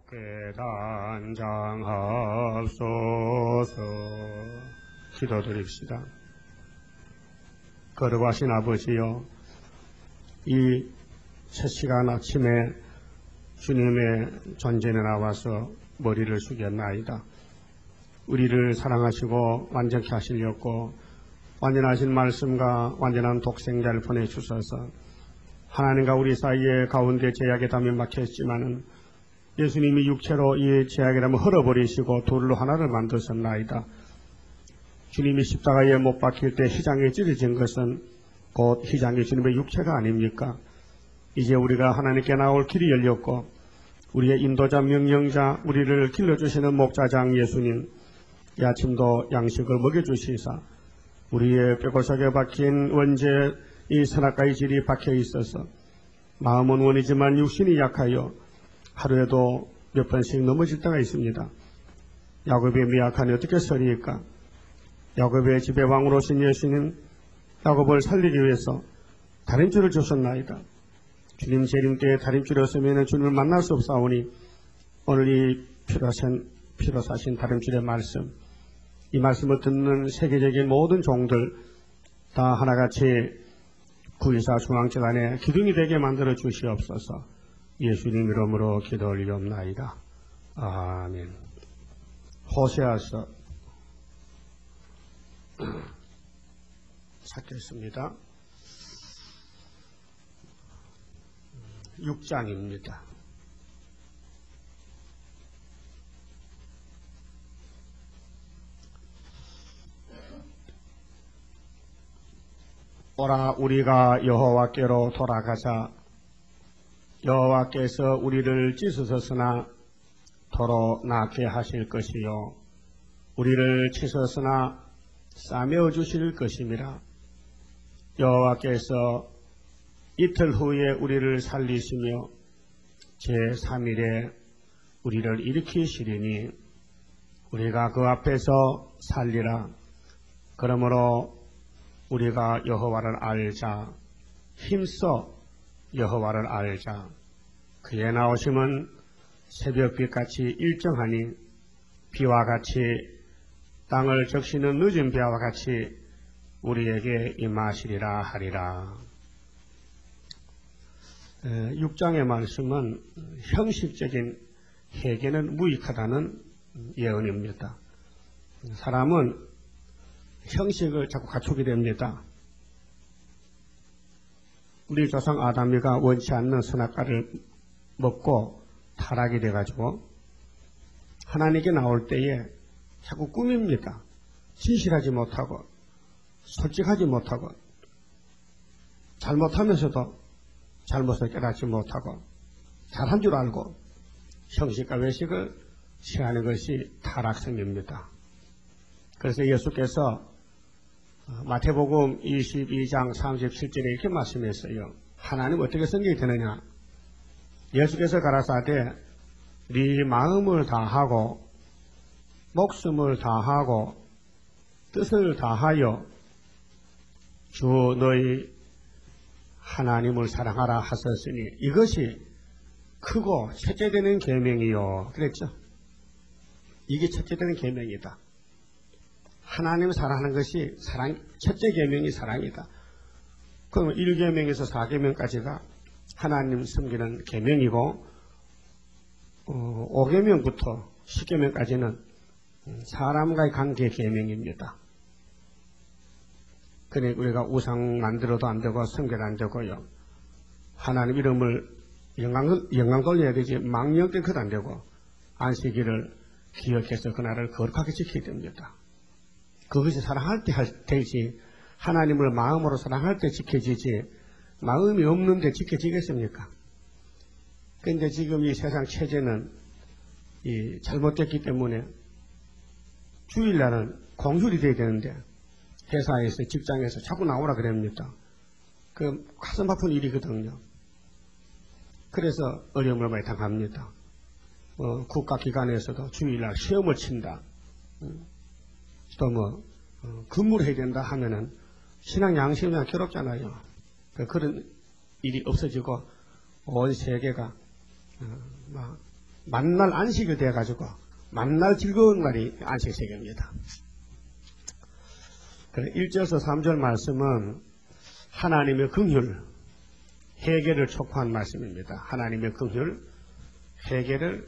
깨단장하옵소서. 기도드립시다. 거룩하신 아버지여, 이 첫 시간 아침에 주님의 존전에 나와서 머리를 숙였나이다. 우리를 사랑하시고 완전케 하시려고 완전하신 말씀과 완전한 독생자를 보내주셔서 하나님과 우리 사이에 가운데 제약의 담이 막혔지만은 예수님이 육체로 이 제약의 담을 헐어버리시고 둘로 하나를 만드셨나이다. 주님이 십자가에 못 박힐 때 휘장에 찢어진 것은 곧 휘장이 주님의 육체가 아닙니까? 이제 우리가 하나님께 나올 길이 열렸고 우리의 인도자 명령자 우리를 길러주시는 목자장 예수님, 이 아침도 양식을 먹여주시사 우리의 뼈고석에 박힌 원죄 이 선악과의 질이 박혀 있어서 마음은 원이지만 육신이 약하여 하루에도 몇 번씩 넘어질 때가 있습니다. 야곱의 미약하니 어떻게 서리일까? 야곱의 집의 왕으로 오신 예수님, 야곱을 살리기 위해서 다림줄을 주셨나이다. 주님 재림 때에 다림줄이 없으면 주님을 만날 수 없사오니 오늘 이 피로 사신 다림줄의 말씀, 이 말씀을 듣는 세계적인 모든 종들 다 하나같이 구의사 중앙재단에 기둥이 되게 만들어 주시옵소서. 예수님 이름으로 기도 올리옵나이다. 아멘. 호세아서 찾겠습니다. 6장입니다. 오라 우리가 여호와께로 돌아가자. 여호와께서 우리를 찢으셨으나 도로 낫게 하실 것이요 우리를 치셨으나 싸매어 주실 것임이라. 여호와께서 이틀 후에 우리를 살리시며 제3일에 우리를 일으키시리니 우리가 그 앞에서 살리라. 그러므로 우리가 여호와를 알자. 힘써 여호와를 알자. 그의 나오심은 새벽빛같이 일정하니 비와 같이 땅을 적시는 늦은 비와 같이 우리에게 임하시리라 하리라. 6장의 말씀은 형식적인 회개는 무익하다는 예언입니다. 사람은 형식을 자꾸 갖추게 됩니다. 우리 조상 아담이가 원치 않는 선악과를 먹고 타락이 돼가지고 하나님께 나올 때에 자꾸 꾸밉니다. 진실하지 못하고 솔직하지 못하고 잘못하면서도 잘못을 깨닫지 못하고 잘한 줄 알고 형식과 외식을 취하는 것이 타락성입니다. 그래서 예수께서 마태복음 22장 37절에 이렇게 말씀했어요. 하나님 어떻게 성경이 되느냐? 예수께서 가라사대 네 마음을 다하고 목숨을 다하고 뜻을 다하여 주 너희 하나님을 사랑하라 하셨으니 이것이 크고 첫째 되는 계명이요. 그랬죠? 이게 첫째 되는 계명이다. 하나님을 사랑하는 것이 첫째 계명이 사랑이다. 그럼 1계명에서 4계명까지가 하나님 섬기는 계명이고 5계명부터 10계명까지는 사람과의 관계 계명입니다. 그러니까 우리가 우상 만들어도 안 되고 섬겨도 안 되고요. 하나님 이름을 영광 돌려야 되지 망령 때 그도 안 되고 안식일을 기억해서 그날을 거룩하게 지켜야 됩니다. 그것이 사랑할 때 되지 하나님을 마음으로 사랑할 때 지켜지지 마음이 없는데 지켜지겠습니까? 그런데 지금 이 세상 체제는 잘못됐기 때문에 주일날은 공휴일이 돼야 되는데 회사에서 직장에서 자꾸 나오라 그럽니다. 그 가슴 아픈 일이거든요. 그래서 어려움을 많이 당합니다. 국가기관에서도 주일날 시험을 친다. 또 근무를 해야 된다 하면은 신앙 양심이랑 괴롭잖아요. 그런 일이 없어지고 온 세계가 막 만날 안식이 돼가지고 만날 즐거운 날이 안식세계입니다. 1절에서 3절 말씀은 하나님의 긍휼, 회개를 촉구한 말씀입니다. 하나님의 긍휼, 회개를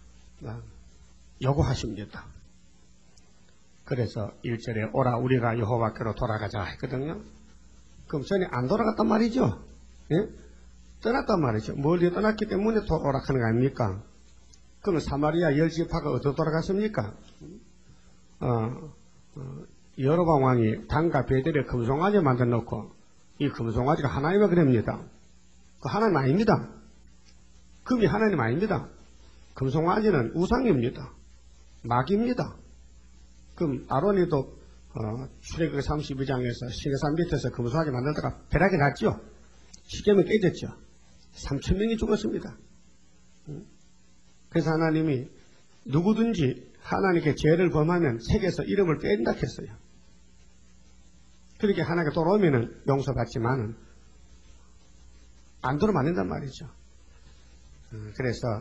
요구하십니다. 그래서 1절에 오라 우리가 여호와께로 돌아가자 했거든요. 그럼 전에 안 돌아갔단 말이죠. 예? 떠났단 말이죠. 멀리 떠났기 때문에 오락하는 거 아닙니까? 그럼 사마리아 열지파가 어디로 돌아갔습니까? 여로보암 왕이 단과 베델에 금송아지 만들어 놓고 이 금송아지가 하나님의 그럽니다. 그 하나님 아닙니다. 금이 하나님 아닙니다. 금송아지는 우상입니다. 마귀입니다. 그럼 아론이도 출애굽기 32장에서 시내산 밑에서 금송아지 만들다가 벼락이 났죠. 십계명이 깨졌죠. 3,000명이 죽었습니다. 그래서 하나님이 누구든지 하나님께 죄를 범하면 책에서 이름을 뺀다 했어요. 그렇게 하나님께 돌아오면 용서받지만은 안 돌아오면 안 된단 말이죠. 그래서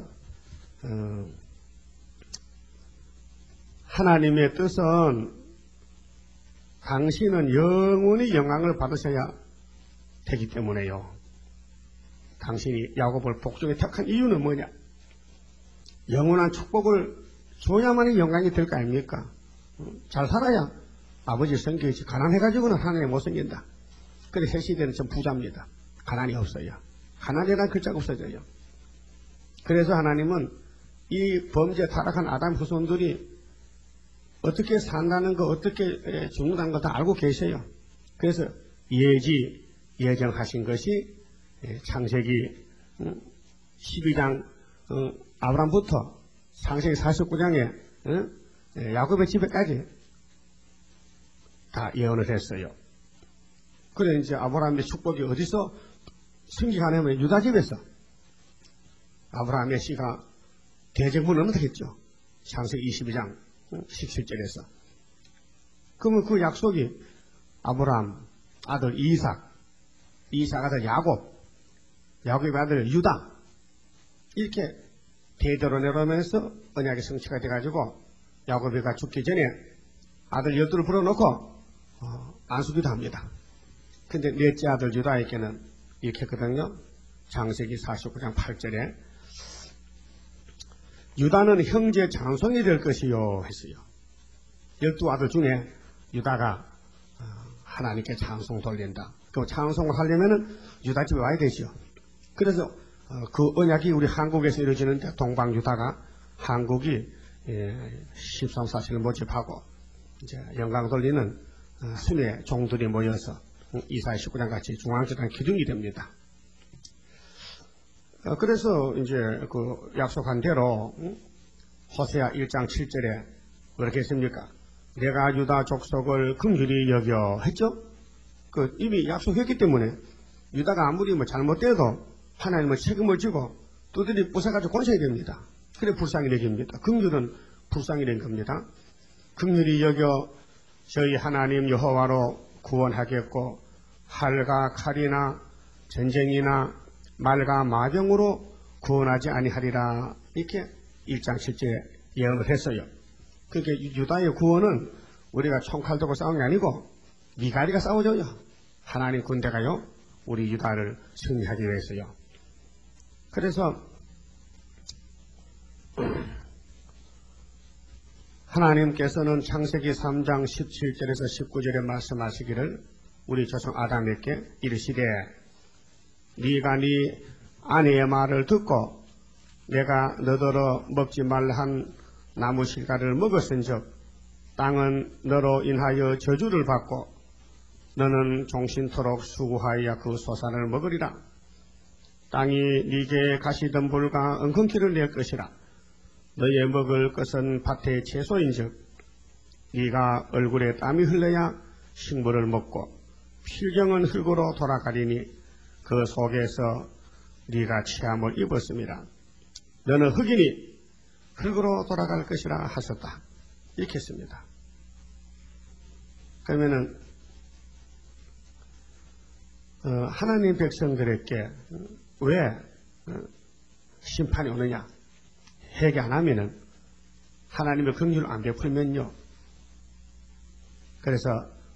하나님의 뜻은 당신은 영원히 영광을 받으셔야 되기 때문에요. 당신이 야곱을 복종에 택한 이유는 뭐냐? 영원한 축복을 줘야만이 영광이 될 거 아닙니까? 잘 살아야 아버지 성격이지 가난해가지고는 하나님 못 생긴다. 그래 새 시대는 좀 부자입니다. 가난이 없어요. 가난이라는 글자가 없어져요. 그래서 하나님은 이 범죄 타락한 아담 후손들이 어떻게 산다는 거, 어떻게 죽는다는 거 다 알고 계세요. 그래서 예정하신 것이 창세기 12장 아브람부터 창세기 49장에 야곱의 집에까지 다 예언을 했어요. 그래 이제 아브라함의 축복이 어디서 승기하냐면 유다 집에서 아브라함의 씨가 대적문 넘어뜨렸죠. 창세기 22장 17절에서. 그러면 그 약속이 아브라함 아들 이삭 아들 야곱의 아들 유다 이렇게 대대로 내려오면서 언약의 성취가 돼가지고 야곱이가 죽기 전에 아들 12를 불어놓고 안수기도 합니다. 근데 넷째 아들 유다에게는 이렇게 했거든요. 창세기 49장 8절에 유다는 형제 장손이 될 것이요 했어요. 12아들 중에 유다가 하나님께 찬송 돌린다. 그 찬송을 하려면은 유다 집에 와야 되죠. 그래서 그 언약이 우리 한국에서 이루어지는데 동방유다가 한국이 13, 14를 모집하고 이제 영광 돌리는 순회 종들이 모여서 이사야 19장 같이 중앙재단 기둥이 됩니다. 그래서 이제 그 약속한 대로 호세아 1장 7절에 그렇게 했습니까? 내가 유다 족속을 긍휼히 여겨 했죠? 그 이미 약속했기 때문에 유다가 아무리 뭐 잘못돼도 하나님은 책임을 지고 두들이 부숴가지고 권세야 됩니다. 그래 불쌍히 여깁니다. 긍휼은 불쌍히 된 겁니다. 긍휼히 여겨 저희 하나님 여호와로 구원하겠고 활과 칼이나 전쟁이나 말과 마병으로 구원하지 아니하리라. 이렇게 1장 7절에 예언을 했어요. 그렇게 유다의 구원은 우리가 총칼 들고 싸운 게 아니고 미가리가 싸워줘요. 하나님 군대가요 우리 유다를 승리하기 위해서요. 그래서 하나님께서는 창세기 3장 17절에서 19절에 말씀하시기를 우리 조상 아담에게 이르시되 네가 네 아내의 말을 듣고 내가 너더러 먹지 말라 한 나무 실과를 먹었은즉 땅은 너로 인하여 저주를 받고 너는 종신토록 수고하여 그 소산을 먹으리라. 땅이 네게 가시덤불과 엉겅퀴를 낼 것이라. 너의 먹을 것은 밭의 채소인즉 네가 얼굴에 땀이 흘러야 식물을 먹고 필경은 흙으로 돌아가리니 그 속에서 네가 체함을 입었습니다. 너는 흙이니 흙으로 돌아갈 것이라 하셨다. 이렇게 했습니다. 그러면은 하나님 백성들에게 왜 심판이 오느냐? 회개 안 하면은 하나님의 긍휼을 안 베풀면요. 그래서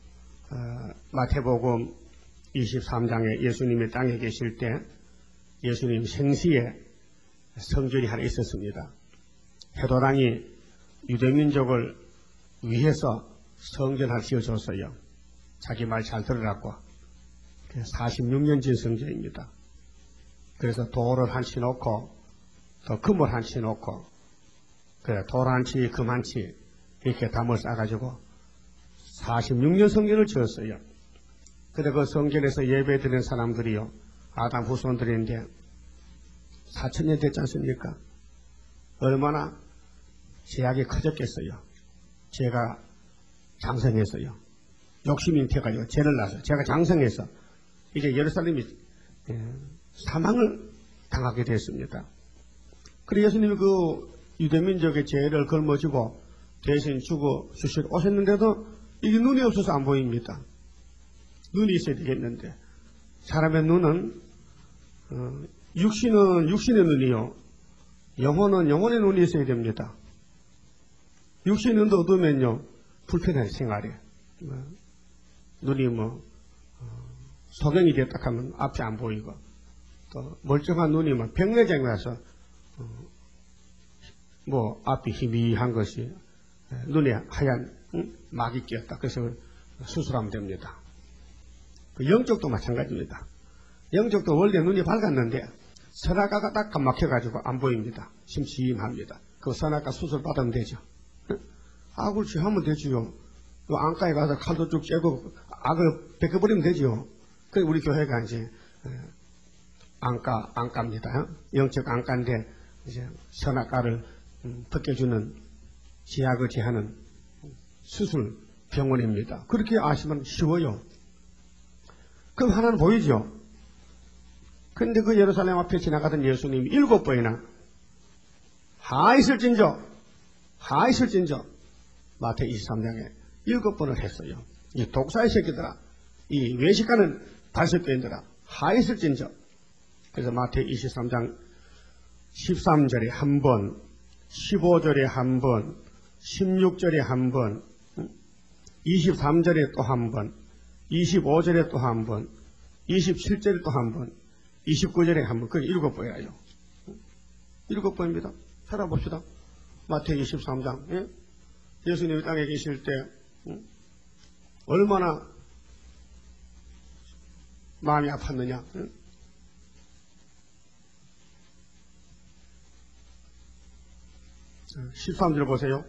마태복음 23장에 예수님이 땅에 계실 때 예수님 생시에 성전이 하나 있었습니다. 헤로당이 유대민족을 위해서 성전 하나 지어줬어요. 자기 말 잘 들으라고. 46년 진 성전입니다. 그래서 돌을 한 치 놓고 또 금을 한 치 놓고 그래 돌 한 치, 금 한 치 이렇게 담을 싸가지고 46년 성전을 지었어요. 그래 그 성전에서 예배 드리는 사람들이요. 아담 후손들인데 4,000년 됐지 않습니까? 얼마나 죄악이 커졌겠어요. 제가 장성했어요. 욕심이 돼가지고 죄를 낳아서 제가 장성해서 이게 예루살렘이 사망을 당하게 됐습니다. 그래 예수님이 그 유대민족의 죄를 걸머지고 대신 죽어 주시러 오셨는데도 이게 눈이 없어서 안 보입니다. 눈이 있어야 되겠는데 사람의 눈은 육신은 육신의 눈이요. 영혼은 영혼의 눈이 있어야 됩니다. 육신의 눈도 어두우면요. 불편한 생활에 눈이 소경이 됐다 하면 앞이 안 보이고 또 멀쩡한 눈이 백내장이 와서 앞이 희미한 것이 눈에 하얀 막이 끼었다. 그래서 수술하면 됩니다. 그 영적도 마찬가지입니다. 영적도 원래 눈이 밝았는데 선악과가 딱 감막혀가지고 안 보입니다. 심심합니다. 그 선악과 수술 받으면 되죠. 악을 하면 되지요. 그 안과에 가서 칼도 쭉 째고 악을 벗겨버리면 되지요. 그래 우리 교회가 이제 안과입니다. 영적 안과인데 이제 선악과를 벗겨주는 제약을 제하는 수술 병원입니다. 그렇게 아시면 쉬워요. 그럼 하나는 보이죠. 근데 그 예루살렘 앞에 지나가던 예수님이 7번이나 하있을진저 마태 23장에 7번을 했어요. 이 독사의 새끼들아, 이 외식하는 바리새인들아 하있을진저. 그래서 마태 23장 13절에 한 번, 15절에 한 번, 16절에 한 번, 23절에 또 한 번, 25절에 또 한 번, 27절에 또 한 번, 29절에 한 번, 그게 7번이에요. 7번입니다. 찾아봅시다. 마태 23장. 예? 예수님이 땅에 계실 때 얼마나 마음이 아팠느냐. 예? 13절 보세요.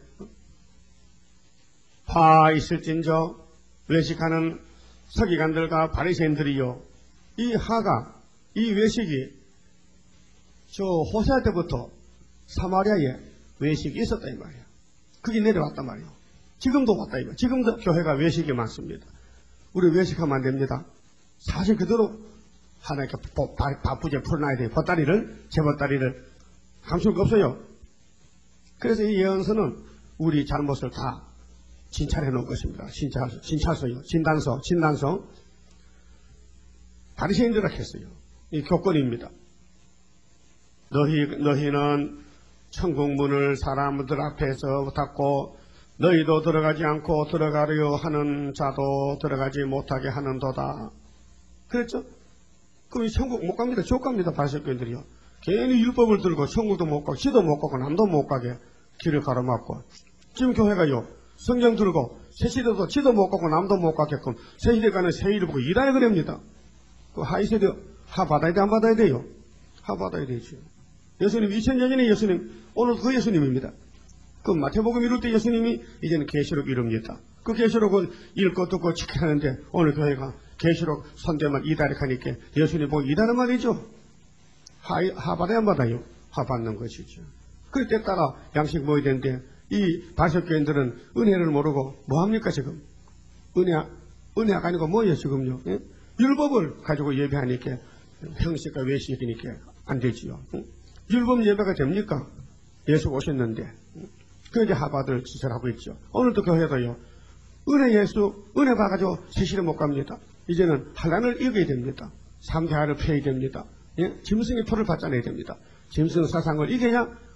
화 있을진저 외식하는 서기관들과 바리새인들이요. 이 하가 이 외식이 저 호세아 때부터 사마리아에 외식이 있었다 이 말이에요. 그게 내려왔단 말이에요. 지금도 왔다 이거. 지금도 교회가 외식이 많습니다. 우리 외식하면 안 됩니다. 사실 그대로 하나님께 바쁘게 풀어놔야 돼요. 보따리를 제 보따리를 감출 거 없어요. 그래서 이 예언서는 우리 잘못을 다 진찰해 놓은 것입니다. 진찰서요. 진단서. 바리새인들이라 했어요. 이 교권입니다. 너희는 천국문을 사람들 앞에서 닫고 너희도 들어가지 않고 들어가려 하는 자도 들어가지 못하게 하는도다. 그랬죠? 그럼 이 천국 못 갑니다. 지옥 갑니다. 바리새인들이요. 괜히 율법을 들고 천국도 못 가고 지도 못 가고 남도 못 가게 길을 가로막고 지금 교회가요. 성경 들고 새시대도 지도 못 가고 남도 못 가게끔 새시대 가는 새일을 보고 일하야 그럽니다. 그 하이세대 하 받아야 돼 안 받아야 돼요? 하 받아야 되죠. 예수님 2000년 전에 예수님 오늘 그 예수님입니다. 그 마태복음 이룰 때 예수님이 이제는 계시록 이룹니다. 그 계시록은 읽고 듣고 지켜하는데 오늘 교회가 계시록 선대만 이다락하니까 예수님 보고 이다는 말이죠. 하 받아야 안 받아요? 하 받는 것이죠. 그때 따라 양식 모여야 되는데 이 바리새인들은 은혜를 모르고 뭐합니까 지금? 은혜가 아니고 뭐예요 지금요? 예? 율법을 가지고 예배하니까 형식과 외식이니까 안 되지요. 율법 예배가 됩니까? 예수 오셨는데 그게 하받을 짓을 하고 있죠. 오늘도 교회도요. 은혜 봐가지고 세실에 못 갑니다. 이제는 환란을 이겨야 됩니다. 3대 하를 펴야 됩니다. 예? 짐승의 표를 받아내야 됩니다. 짐승 사상을 이겨야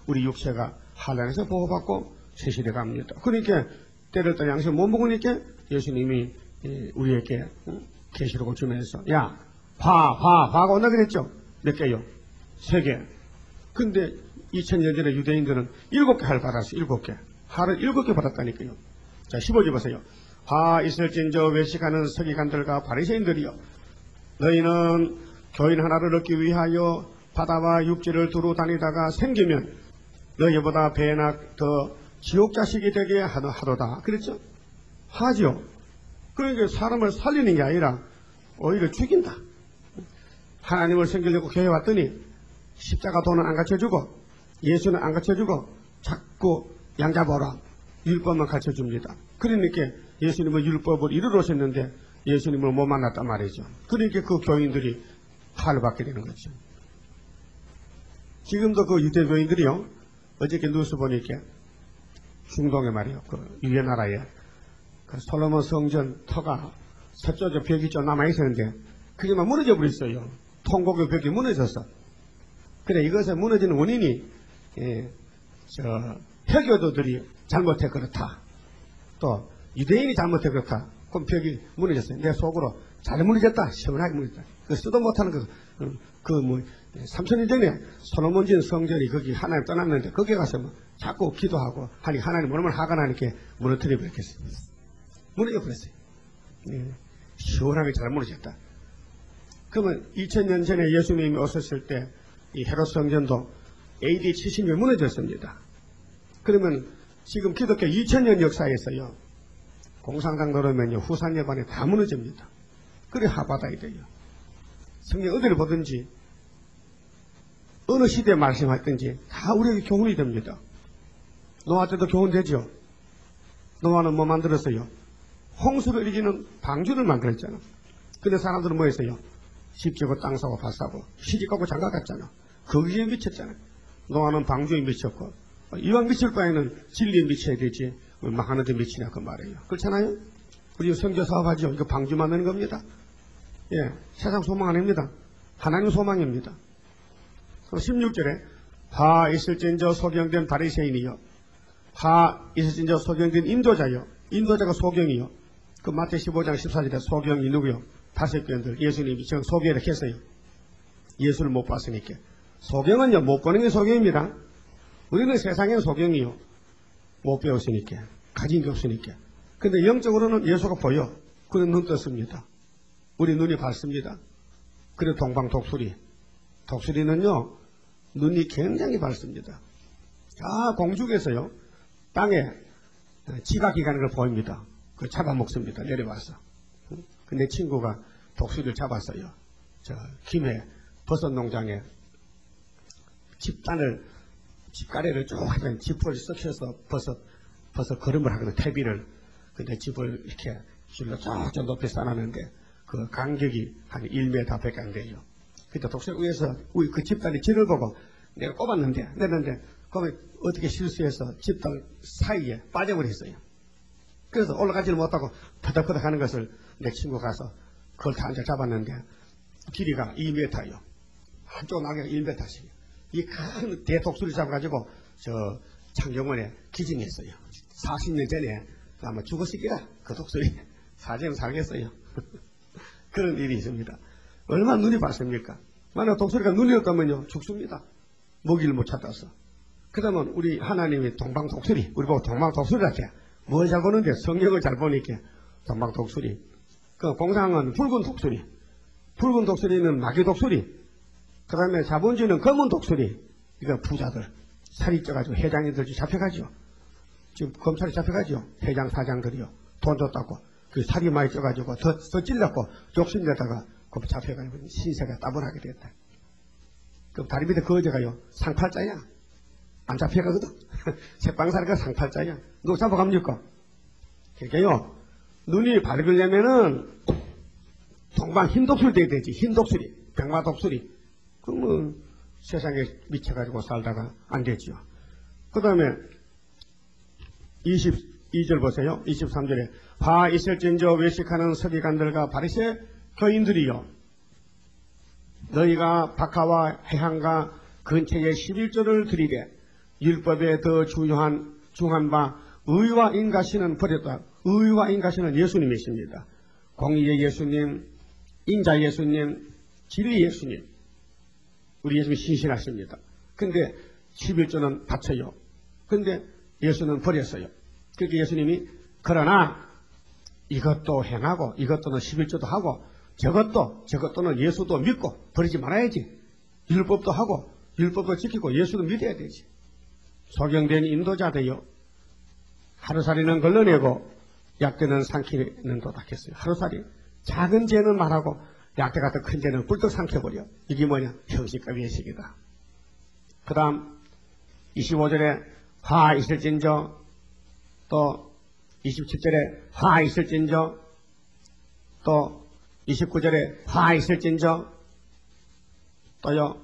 우리 육체가 환난에서 보호받고 세실해 갑니다. 그러니까 때를 따라 양식 못 먹으니까 예수님이 우리에게 계시록을 주면서 야, 화가 온다 그랬죠? 몇 개요? 3개. 근데 2000년 전에 유대인들은 7개 할 받았어요. 7개. 하를 7개 받았다니까요. 자, 15절 보세요. 화 있을진저 외식하는 서기관들과 바리새인들이여, 너희는 교인 하나를 얻기 위하여 바다와 육지를 두루 다니다가 생기면 너희보다 배나 더 지옥 자식이 되게 하도다. 그랬죠? 하죠. 그러니까 사람을 살리는 게 아니라 오히려 죽인다. 하나님을 섬기려고 교회 왔더니 십자가 돈은 안 갖춰주고 예수는 안 갖춰주고 자꾸 양잡아라. 율법만 갖춰줍니다. 그러니까 예수님은 율법을 이루러 오셨는데 예수님을 못 만났단 말이죠. 그러니까 그 교인들이 화를 받게 되는 거죠. 지금도 그 유대교인들이요, 어저께 뉴스 보니까 중동에 말이요, 그 유대 나라에 그 솔로몬 성전 터가 서쪽에 벽이 좀 남아있었는데 그게 막 무너져 버렸어요. 통곡의 벽이 무너졌어. 그래, 이것에 무너지는 원인이 해교도들이 잘못해 그렇다. 또 유대인이 잘못해 그렇다. 그럼 벽이 무너졌어요. 내 속으로 잘 무너졌다. 시원하게 무너졌다. 그 쓰도 못하는 그 3,000년 전에 솔로몬 진 성전이 거기 하나님 떠났는데 거기 가서 뭐 자꾸 기도하고 하니 하나님 얼마나 화가 나니까 무너뜨려 버렸겠어요. 무너져 버렸어요. 시원하게 잘 무너졌다. 그러면 2000년 전에 예수님이 오셨을 때 이 헤롯 성전도 AD 70년에 무너졌습니다. 그러면 지금 기독교 2000년 역사에서요, 공산당 들어오면요, 후산여반에 다 무너집니다. 그래 하받아야 돼요. 성경 어디를 보든지 어느 시대에 말씀하든지 다 우리에게 교훈이 됩니다. 노아 때도 교훈되죠. 노아는 뭐 만들었어요? 홍수를 이기는 방주를 만들었잖아. 근데 사람들은 뭐 했어요? 집 지고 땅 사고 밭 사고 시집가고 장가 갔잖아. 거기에 미쳤잖아. 노아는 방주에 미쳤고, 이왕 미칠 바에는 진리에 미쳐야 되지 막 하는 데 미치냐 그 말이에요. 그렇잖아요. 우리 선교 사업하죠. 이거 방주 만드는 겁니다. 예, 세상 소망 아닙니다. 하나님 소망입니다. 16절에 화 있을진저 소경된 바리새인이요, 화 있을진저 소경된 인도자요. 인도자가 소경이요. 그 마태 15장 14절에 소경이 누구요? 5교인들 예수님이 저 소개를 했어요. 예수를 못 봤으니까. 소경은요, 못 보는 게 소경입니다. 우리는 세상에는 소경이요, 못 배웠으니까, 가진 게 없으니까. 근데 영적으로는 예수가 보여. 그래 눈 떴습니다. 우리 눈이 밝습니다. 그래 동방독수리. 독수리는요, 눈이 굉장히 밝습니다. 공중에서요, 땅에 지각이 가는 걸 보입니다. 그걸 잡아먹습니다. 내려와서. 근데 친구가 독수리를 잡았어요. 저 김해 버섯 농장에 집가래를 쭉 하면 짚을 썩혀서 버섯 거름을 하거든, 퇴비를. 근데 짚을 이렇게 줄로 쫙 높이 쌓아놨는데 그 간격이 한 1m 밖에 안 돼요. 그때 독수리 위에서 그 집단이 진을 보고 내가 꼽았는데, 그러면 어떻게 실수해서 집단 사이에 빠져버렸어요. 그래서 올라가지를 못하고 퍼덕퍼덕 하는 것을 내 친구 가서 그걸 다 앉아 잡았는데 길이가 2m요. 한쪽 날개가 1m씩. 이 큰 대독수리 잡아가지고 저 창경원에 기증했어요. 40년 전에 아마 죽었을기라 그 독수리. 사실은 살겠어요. 그런 일이 있습니다. 얼마나 눈이 밝습니까? 만약 독수리가 눈이 없다면요, 죽습니다. 먹이를 못 찾아서. 그러면 우리 하나님이 동방독수리, 우리 보고 동방독수리라 해. 뭘 잘 보는데 성경을 잘 보니까 동방독수리. 그 공상은 붉은 독수리. 붉은 독수리는 마귀독수리. 그 다음에 자본주의는 검은 독수리. 이거 부자들. 살이 쪄가지고 회장님들 잡혀가죠. 지금 검찰이 잡혀가죠. 회장, 사장들이요. 돈 줬다고. 그 살이 많이 쪄가지고 더 찔렸고 욕심내다가 그 잡혀가지고 신세가 따분하게 됐다. 그럼 다리 밑에 그 어제가요, 상팔자야. 안 잡혀가거든. 새빵살이가 상팔자야. 누구 잡아갑니까? 그러니까요, 눈이 밝으려면은 동방 흰독수리 돼야 되지. 흰독수리, 병마독수리. 그러면 세상에 미쳐가지고 살다가 안 되죠. 그 다음에 22절 보세요. 23절에 화 있을진저 외식하는 서기관들과 바리새 교인들이요, 너희가 박하와 해향과 근처에 11조를 드리되 율법에 더 중한 바 의와 인가시는 버렸다. 의와 인가시는 예수님이십니다. 공의의 예수님, 인자 예수님, 진리 예수님. 우리 예수님 신실하십니다. 근데 11조는 바쳐요. 근데 예수는 버렸어요. 그렇게 예수님이 그러나 이것도 행하고 이것도는 11조도 하고 저것도는 예수도 믿고 버리지 말아야지. 율법도 하고 율법도 지키고 예수도 믿어야 되지. 소경된 인도자 되요. 하루살이는 걸러내고 약대는 삼키는 도닥했어요. 하루살이. 작은 죄는 말하고 약대 같은 큰 죄는 꿀떡 삼켜버려. 이게 뭐냐? 형식과 외식이다. 그 다음 25절에 화 있을진저, 또 27절에 화 있을진저, 또 29절에 화 있을진저, 또요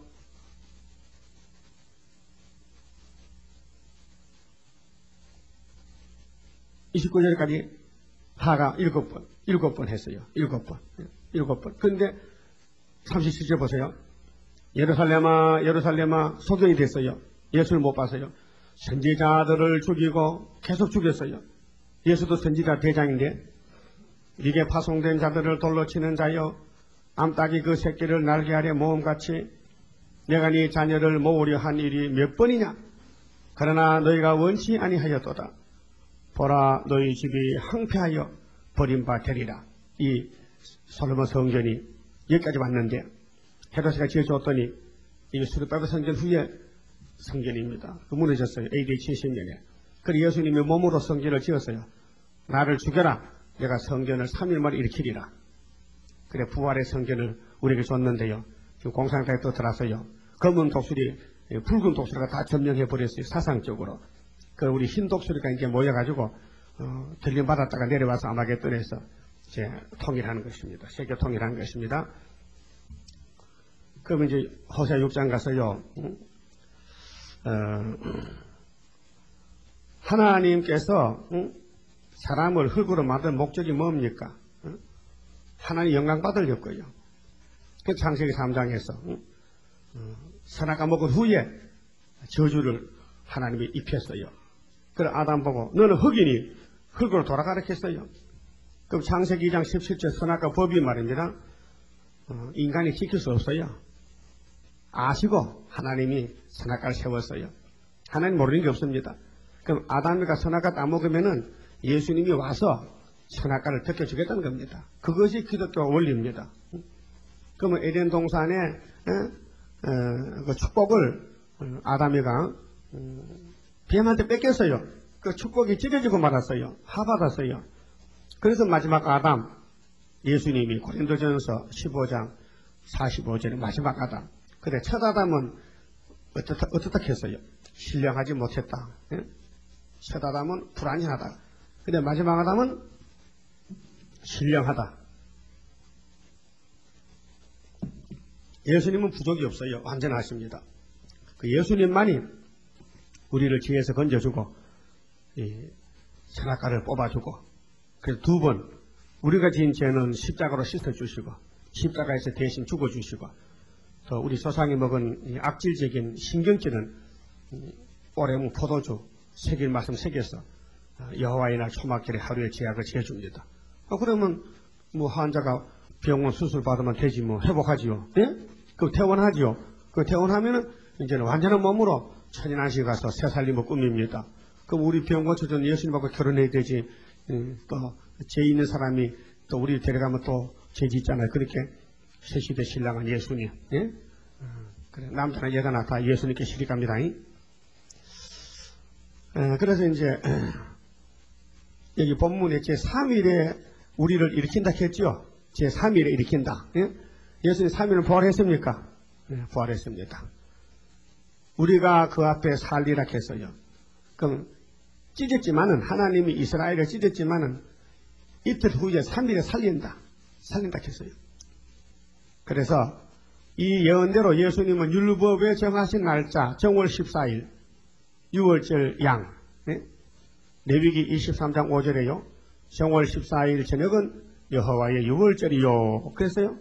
29절까지 화가 7번 했어요. 7번. 그런데 37절 보세요. 예루살렘아 예루살렘아 소경이 됐어요. 예수를 못 봤어요. 선지자들을 죽이고 계속 죽였어요. 예수도 선지자 대장인데 이게 파송된 자들을 돌로 치는 자여 암탉이 그 새끼를 날개 아래 모음같이 내가 네 자녀를 모으려 한 일이 몇 번이냐. 그러나 너희가 원치 아니하였도다. 보라 너희 집이 황폐하여 버림바 되리라. 이 솔로몬 성전이 여기까지 왔는데 헤로스가 지어주었더니 이게 수르바벨 성전 후에 성전입니다. 무너졌어요. AD 70년에. 그래서 예수님이 몸으로 성전을 지었어요. 나를 죽여라. 내가 성전을 3일 만에 일으키리라. 그래 부활의 성전을 우리에게 줬는데요. 지금 공산당에 또 들어서요. 검은 독수리, 붉은 독수리가 다 점령해버렸어요. 사상적으로. 그 우리 흰 독수리가 이제 모여가지고 들림 받았다가 내려와서 아마겟돈에서 이제 통일하는 것입니다. 세계 통일하는 것입니다. 그러면 이제 호세 6장 가서요. 하나님께서 사람을 흙으로 만든 목적이 뭡니까? 하나님 영광 받으려고요. 그 창세기 3장에서 선악과 먹은 후에 저주를 하나님이 입혔어요. 그래 아담 보고 너는 흙이니 흙으로 돌아가라 했어요. 그럼 창세기 2장 17절 선악과 법이 말입니다. 인간이 지킬 수 없어요. 아시고 하나님이 선악과를 세웠어요. 하나님 모르는 게 없습니다. 그럼 아담이가 선악과 따먹으면은 예수님이 와서 선악과를 벗겨주겠다는 겁니다. 그것이 기독교 원리입니다. 그러면 에덴 동산에 그 축복을 아담이가 뱀한테 뺏겼어요. 그 축복이 찢어지고 말았어요. 하받았어요. 그래서 마지막 아담 예수님이 고린도전서 15장 45절에 마지막 아담. 그래 첫 아담은 어떻다 했어요? 신령하지 못했다. 첫 아담은 불안해하다. 근데 마지막 아담은 신령하다. 예수님은 부족이 없어요. 완전하십니다. 그 예수님만이 우리를 지혜에서 건져주고 선악과를 뽑아주고 그래서 두 번 우리가 지은 죄는 십자가로 씻어주시고 십자가에서 대신 죽어주시고 또 우리 조상이 먹은 악질적인 신경질은 오래무 포도주 새길 말씀 새겨서 여호와의 날 초막절에 하루의 제약을 지어줍니다. 그러면 뭐 환자가 병원 수술 받으면 되지 뭐 회복하지요. 예? 그 퇴원하지요. 그 퇴원하면은 이제는 완전한 몸으로 천연안식 가서 새 살림을 꾸밉니다. 그럼 우리 병 고쳐준 예수님하고 결혼해야 되지. 또 죄 있는 사람이 또 우리 데려가면 또 죄 짓잖아요. 그렇게 새 시대 신랑은 예수님. 예? 그래 남자나 여자나 다 예수님께 시집갑니다. 그래서 이제 여기 본문에 제3일에 우리를 일으킨다 했죠. 제3일에 일으킨다. 예? 예수님 3일은 부활했습니까? 네, 부활했습니다. 우리가 그 앞에 살리라 했어요. 그럼 찢었지만은 하나님이 이스라엘을 찢었지만은 이틀 후에 3일에 살린다 했어요. 그래서 이 예언대로 예수님은 율법에 정하신 날짜 정월 14일 6월절 양 네? 레위기 23장 5절에요. 정월 14일 저녁은 여호와의 6월절이요 그랬어요.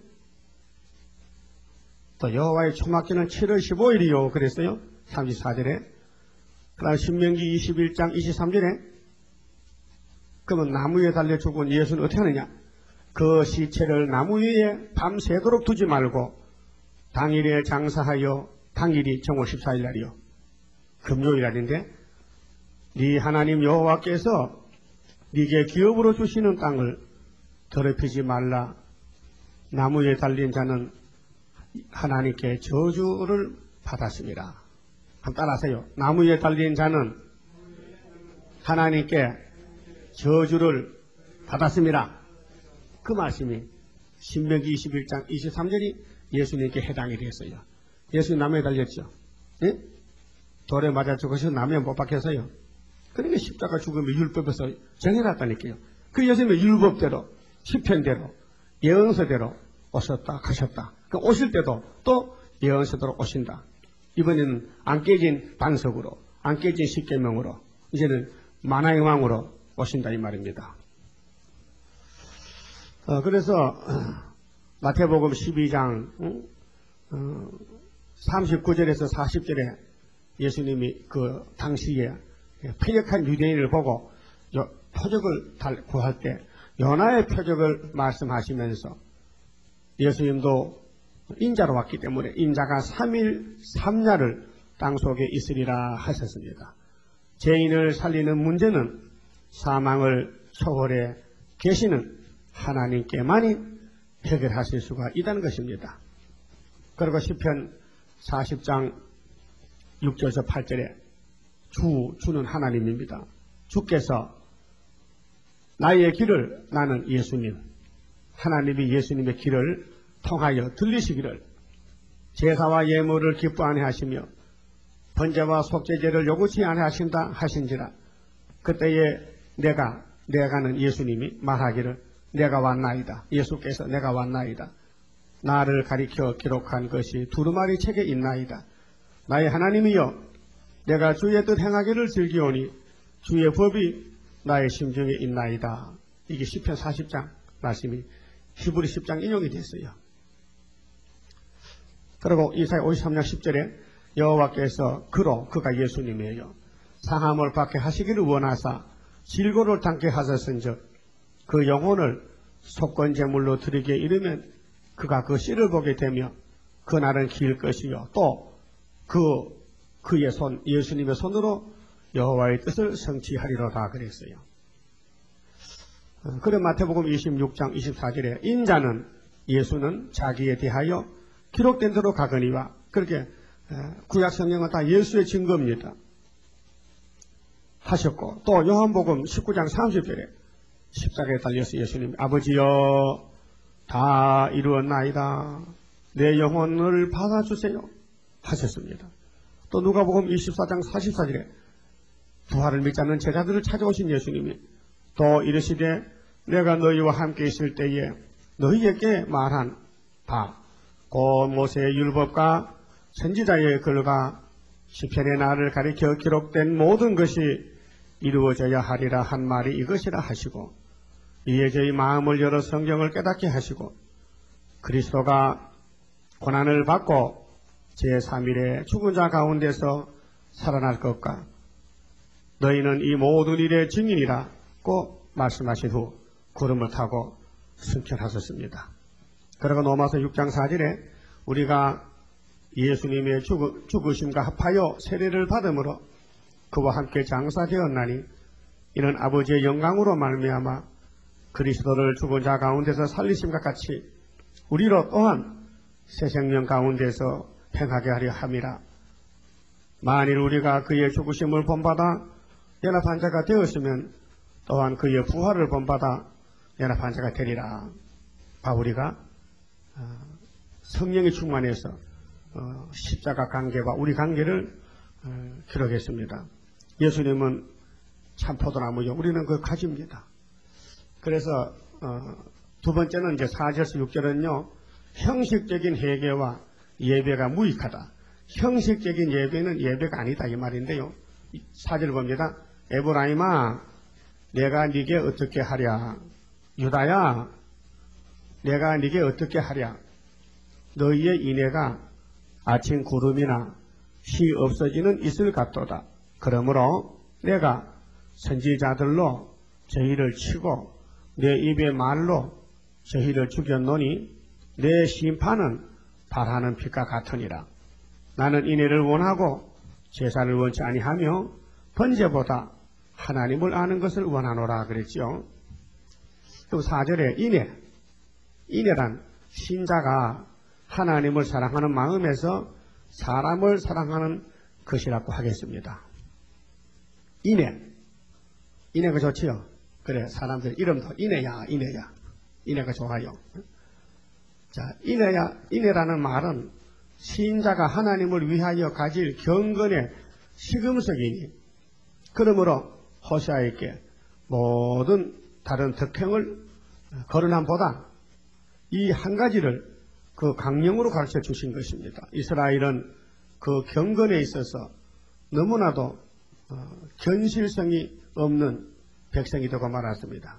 또 여호와의 초막절은 7월 15일이요 그랬어요. 34절에 그 다음 신명기 21장 23절에 그러면 나무 위에 달려 죽은 예수는 어떻게 하느냐? 그 시체를 나무 위에 밤새도록 두지 말고 당일에 장사하여 당일이 정월 14일 날이요. 금요일 날인데 네 하나님 여호와께서 네게 기업으로 주시는 땅을 더럽히지 말라. 나무 위에 달린 자는 하나님께 저주를 받았습니다. 한번 따라하세요. 나무 위에 달린 자는 하나님께 저주를 받았습니다. 그 말씀이 신명기 21장 23절이 예수님께 해당이 됐어요. 예수님 나무에 달렸죠. 예? 돌에 맞아 죽으셔서 나무에 못 박혀서요. 그러니까 십자가 죽음이 율법에서 정해놨다니까요. 그 예수님의 율법대로 시편대로 예언서대로 오셨다 가셨다. 그 오실 때도 또 예언서대로 오신다. 이번에는 안 깨진 반석으로 안 깨진 십계명으로 이제는 만화의 왕으로 오신다 이 말입니다. 그래서 마태복음 12장 39절에서 40절에 예수님이 그 당시에 패역한 유대인을 보고 표적을 구할 때 요나의 표적을 말씀하시면서 예수님도 인자로 왔기 때문에 인자가 3일 3야를 땅속에 있으리라 하셨습니다. 죄인을 살리는 문제는 사망을 초월해 계시는 하나님께만이 해결하실 수가 있다는 것입니다. 그리고 시편 40장 6절에서 8절에 주는 하나님입니다. 주께서 나의 길을 나는 예수님 하나님이 예수님의 길을 통하여 들리시기를 제사와 예물을 기뻐 아니하시며 번제와 속죄제를 요구치 아니하신다 하신지라 그때에 내가는 예수님이 말하기를 내가 왔나이다. 예수께서 내가 왔나이다. 나를 가리켜 기록한 것이 두루마리 책에 있나이다. 나의 하나님이여 내가 주의 뜻 행하기를 즐기오니 주의 법이 나의 심중에 있나이다. 이게 시편 40장 말씀이 히브리 10장 인용이 됐어요. 그리고 이사야 53장 10절에 여호와께서 그가 예수님이에요. 상함을 받게 하시기를 원하사 질고를 당케 하셨은즉 그 영혼을 속건제물로 드리게 이르면 그가 그 씨를 보게 되며 그날은 길 것이요 또 그의 손 예수님의 손으로 여호와의 뜻을 성취하리로다 그랬어요. 그래 마태복음 26장 24절에 인자는 예수는 자기에 대하여 기록된 대로 가거니와 그렇게 구약 성경은 다 예수의 증거입니다. 하셨고 또 요한복음 19장 30절에 십자가에 달려서 예수님 아버지여 다 이루었나이다. 내 영혼을 받아주세요 하셨습니다. 또 누가복음 24장 44절에 부활을 믿지 않는 제자들을 찾아오신 예수님이 또 이르시되 내가 너희와 함께 있을 때에 너희에게 말한 바 곧 모세의 율법과 선지자의 글과 시편의 나를 가리켜 기록된 모든 것이 이루어져야 하리라 한 말이 이것이라 하시고 이에 저희 마음을 열어 성경을 깨닫게 하시고 그리스도가 고난을 받고 제3일에 죽은 자 가운데서 살아날 것과 너희는 이 모든 일의 증인이라고 말씀하신 후 구름을 타고 승천하셨습니다. 그리고 로마서 6장 4절에 우리가 예수님의 죽으심과 합하여 세례를 받음으로 그와 함께 장사되었나니 이는 아버지의 영광으로 말미암아 그리스도를 죽은 자 가운데서 살리심과 같이 우리로 또한 새 생명 가운데서 행하게 하려 함이라. 만일 우리가 그의 죽으심을 본받아 연합한 자가 되었으면 또한 그의 부활을 본받아 연합한 자가 되리라. 바울이가 성령이 충만해서 십자가 관계와 우리 관계를 기록했습니다. 예수님은 참 포도나무요. 우리는 그 가지입니다. 그래서 두 번째는 이제 4절에서 6절은요. 형식적인 회개와 예배가 무익하다. 형식적인 예배는 예배가 아니다 이 말인데요. 4절 봅니다. 에브라임아 내가 네게 어떻게 하랴. 유다야 내가 네게 어떻게 하랴. 너희의 인애가 아침 구름이나 시 없어지는 이슬 같도다. 그러므로 내가 선지자들로 저희를 치고 내 입의 말로 저희를 죽였노니 내 심판은 발하는 빛과 같으니라. 나는 인애를 원하고 제사를 원치 아니하며 번제보다 하나님을 아는 것을 원하노라 그랬죠. 또 4절에 인애란 신자가 하나님을 사랑하는 마음에서 사람을 사랑하는 것이라고 하겠습니다. 인애가 좋지요. 그래, 사람들 이름도 인애야. 인애가 좋아요. 자, 인애라는 말은 신자가 하나님을 위하여 가질 경건의 시금석이니, 그러므로 호세아에게 모든 다른 덕행을 거론함보다 이 한 가지를 그 강령으로 가르쳐 주신 것입니다. 이스라엘은 그 경건에 있어서 너무나도 견실성이 없는 백성이 되고 말았습니다.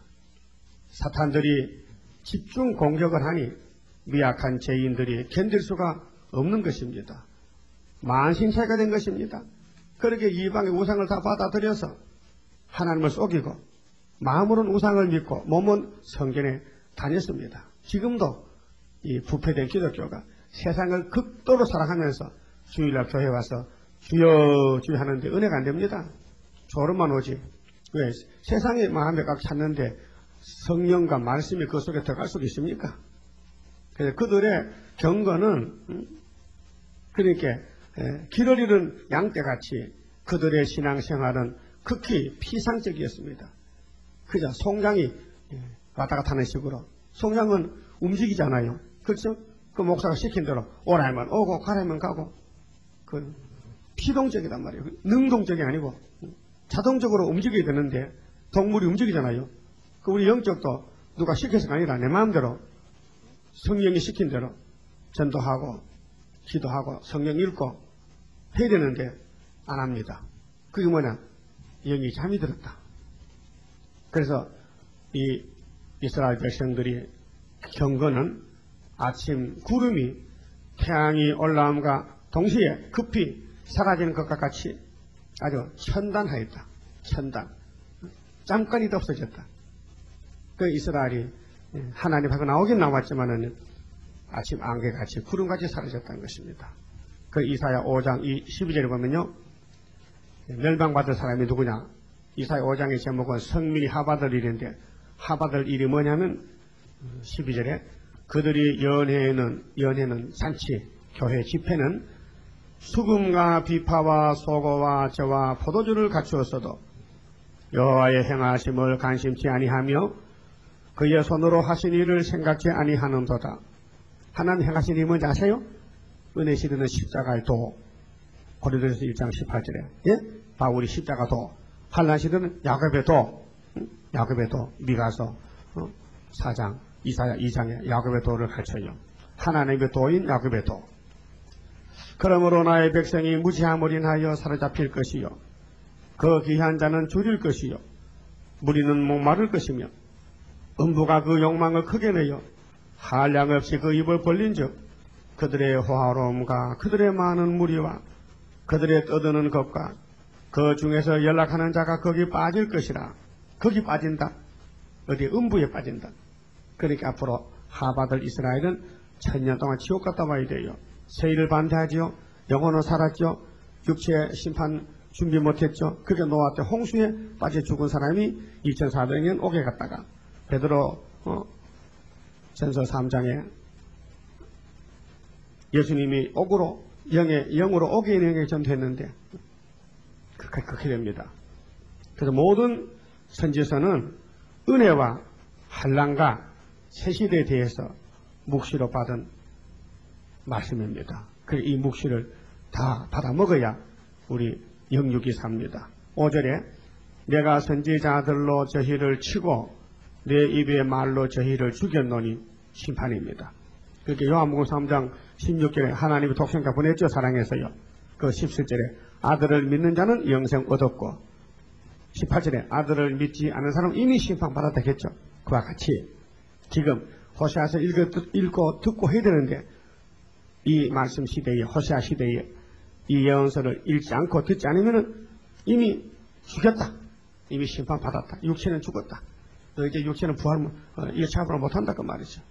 사탄들이 집중 공격을 하니 미약한 죄인들이 견딜 수가 없는 것입니다. 만신차이가 된 것입니다. 그렇게 이방의 우상을 다 받아들여서 하나님을 속이고 마음으로는 우상을 믿고 몸은 성전에 다녔습니다. 지금도 이 부패된 기독교가 세상을 극도로 사랑하면서 주일날 교회 와서 주여 주여 하는데 은혜가 안 됩니다. 졸음만 오지. 왜? 세상의 마음에 꽉 찼는데 성령과 말씀이 그 속에 들어갈 수 있습니까? 그래서 그들의 경건은 그러니까 길을 잃은 양떼같이 그들의 신앙생활은 극히 피상적이었습니다. 그죠? 송장이 왔다 갔다 하는 식으로. 송장은 움직이잖아요. 그렇죠? 그 목사가 시킨 대로 오라면 오고 가라면 가고. 그 피동적이단 말이에요. 능동적이 아니고 자동적으로 움직여야 되는데 동물이 움직이잖아요. 그 우리 영적도 누가 시켜서가 아니라 내 마음대로 성령이 시킨 대로 전도하고 기도하고 성령 읽고 해야 되는데 안 합니다. 그게 뭐냐? 영이 잠이 들었다. 그래서 이 이스라엘 백성들이 경건은 아침 구름이 태양이 올라옴과 동시에 급히 사라지는 것과 같이 아주 천단하였다. 천단. 잠깐이도 없어졌다. 그 이스라엘이 하나님하고 나오긴 나왔지만은 아침 안개같이 구름같이 사라졌다는 것입니다. 그 이사야 5장 12절에 보면요. 멸망받을 사람이 누구냐? 이사야 5장의 제목은 성민이 하받을 일인데 하받을 일이 뭐냐면 12절에 그들이 연회는 잔치, 교회 집회는 수금과 비파와 소고와 저와 포도주를 갖추었어도 여호와의 행하심을 관심치 아니하며 그의 손으로 하신 일을 생각지 아니하는도다. 하나님 행하신 일이 뭔지 아세요? 은혜 시대는 십자가의 도. 고린도전서 1장 18절에 예? 바울이 십자가 도. 환난 시대는 야곱의 도. 야곱의 도. 미가서 4장 이사야 2장에 야곱의 도를 가르쳐요. 하나님의 도인 야곱의 도. 그러므로 나의 백성이 무지함을 인하여 사로잡힐 것이요 그 귀한 자는 줄일 것이요 무리는 목마를 것이며 음부가 그 욕망을 크게 내어 한량없이 그 입을 벌린즉 그들의 호화로움과 그들의 많은 무리와 그들의 떠드는 것과 그 중에서 연락하는 자가 거기 빠질 것이라. 거기 빠진다. 어디 음부에 빠진다. 그러니까 앞으로 하받을 이스라엘은 1000년 동안 지옥 갔다 와야 돼요. 세일을 반대하지요. 영혼은 살았죠. 육체 심판 준비 못했죠. 그렇게 노아 때 홍수에 빠져 죽은 사람이 2400년 옥에 갔다가 베드로 전서 3장에 예수님이 옥으로 영으로 옥에 있는 영에 전도했는데 그렇게 됩니다. 그래서 모든 선지서는 은혜와 환난과 새 시대에 대해서 묵시로 받은 말씀입니다. 그래서 이 묵시를 다 받아 먹어야 우리 영육이 삽니다. 5절에 내가 선지자들로 저희를 치고 내 입의 말로 저희를 죽였노니 심판입니다. 그렇게 요한복음 3장 16절에 하나님이 독생자 보냈죠. 사랑해서요. 그 17절에 아들을 믿는 자는 영생 얻었고 18절에 아들을 믿지 않은 사람은 이미 심판받았다 했죠. 그와 같이 지금 호세아서 읽고 듣고 해야 되는데 이 말씀 시대에 호세아 시대에 이 예언서를 읽지 않고 듣지 않으면 이미 죽였다. 이미 심판받았다. 육체는 죽었다. 너 이제 육체는 부활, 일차부를 못한다. 그 말이죠.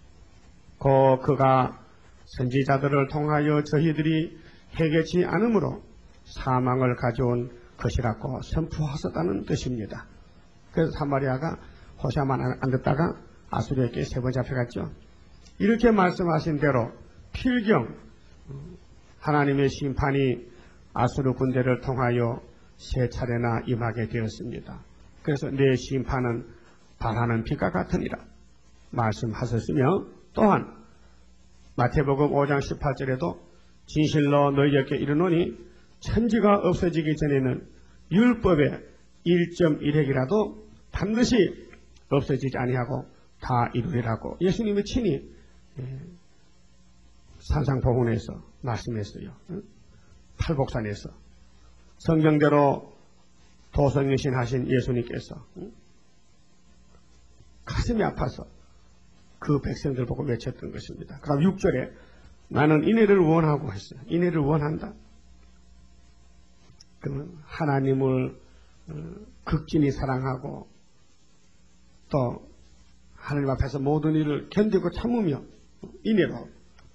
그가 선지자들을 통하여 저희들이 해결치 않으므로 사망을 가져온 것이라고 선포하셨다는 뜻입니다. 그래서 사마리아가 호세아만 안 듣다가 아수르에게 3번 잡혀갔죠. 이렇게 말씀하신 대로 필경 하나님의 심판이 아수르 군대를 통하여 3차례나 임하게 되었습니다. 그래서 내 심판은 바라는 빛과 같으니라 말씀하셨으며, 또한 마태복음 5장 18절에도 진실로 너희에게 이르노니 천지가 없어지기 전에는 율법의 1.1획이라도 반드시 없어지지 아니하고 다 이루리라고 예수님이 친히 산상보훈에서 말씀했어요. 팔복산에서 성경대로 도성유신 하신 예수님께서 가슴이 아파서 그 백성들 보고 외쳤던 것입니다. 그다음 6절에 나는 인애를 원하고 했어요. 인애를 원한다. 그러면 하나님을 극진히 사랑하고 또 하나님 앞에서 모든 일을 견디고 참으며 인애로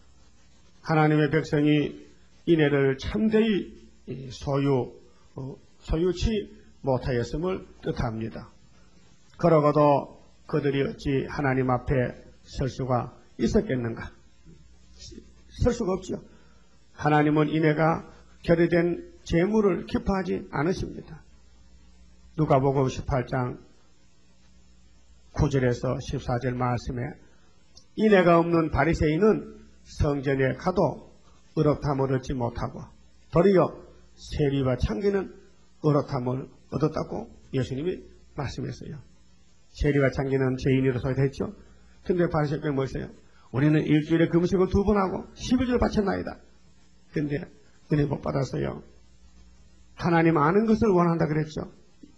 하나님의 백성이 인애를 참되이 소유치 못하였음을 뜻합니다. 그러고도 그들이 어찌 하나님 앞에 설 수가 있었겠는가? 설 수가 없죠. 하나님은 인애가 결의된 재물을 기뻐하지 않으십니다. 누가복음 18장 9절에서 14절 말씀에 인애가 없는 바리새인은 성전에 가도 의롭다함을 얻지 못하고 도리어 세리와 창기는 의롭다함을 얻었다고 예수님이 말씀했어요. 세리와 창기는 죄인으로서 됐죠. 근데 바리새인은 뭐였어요? 우리는 일주일에 금식을 2번 하고 11절 바쳤나이다. 근데 은혜 못 받았어요. 하나님 아는 것을 원한다 그랬죠.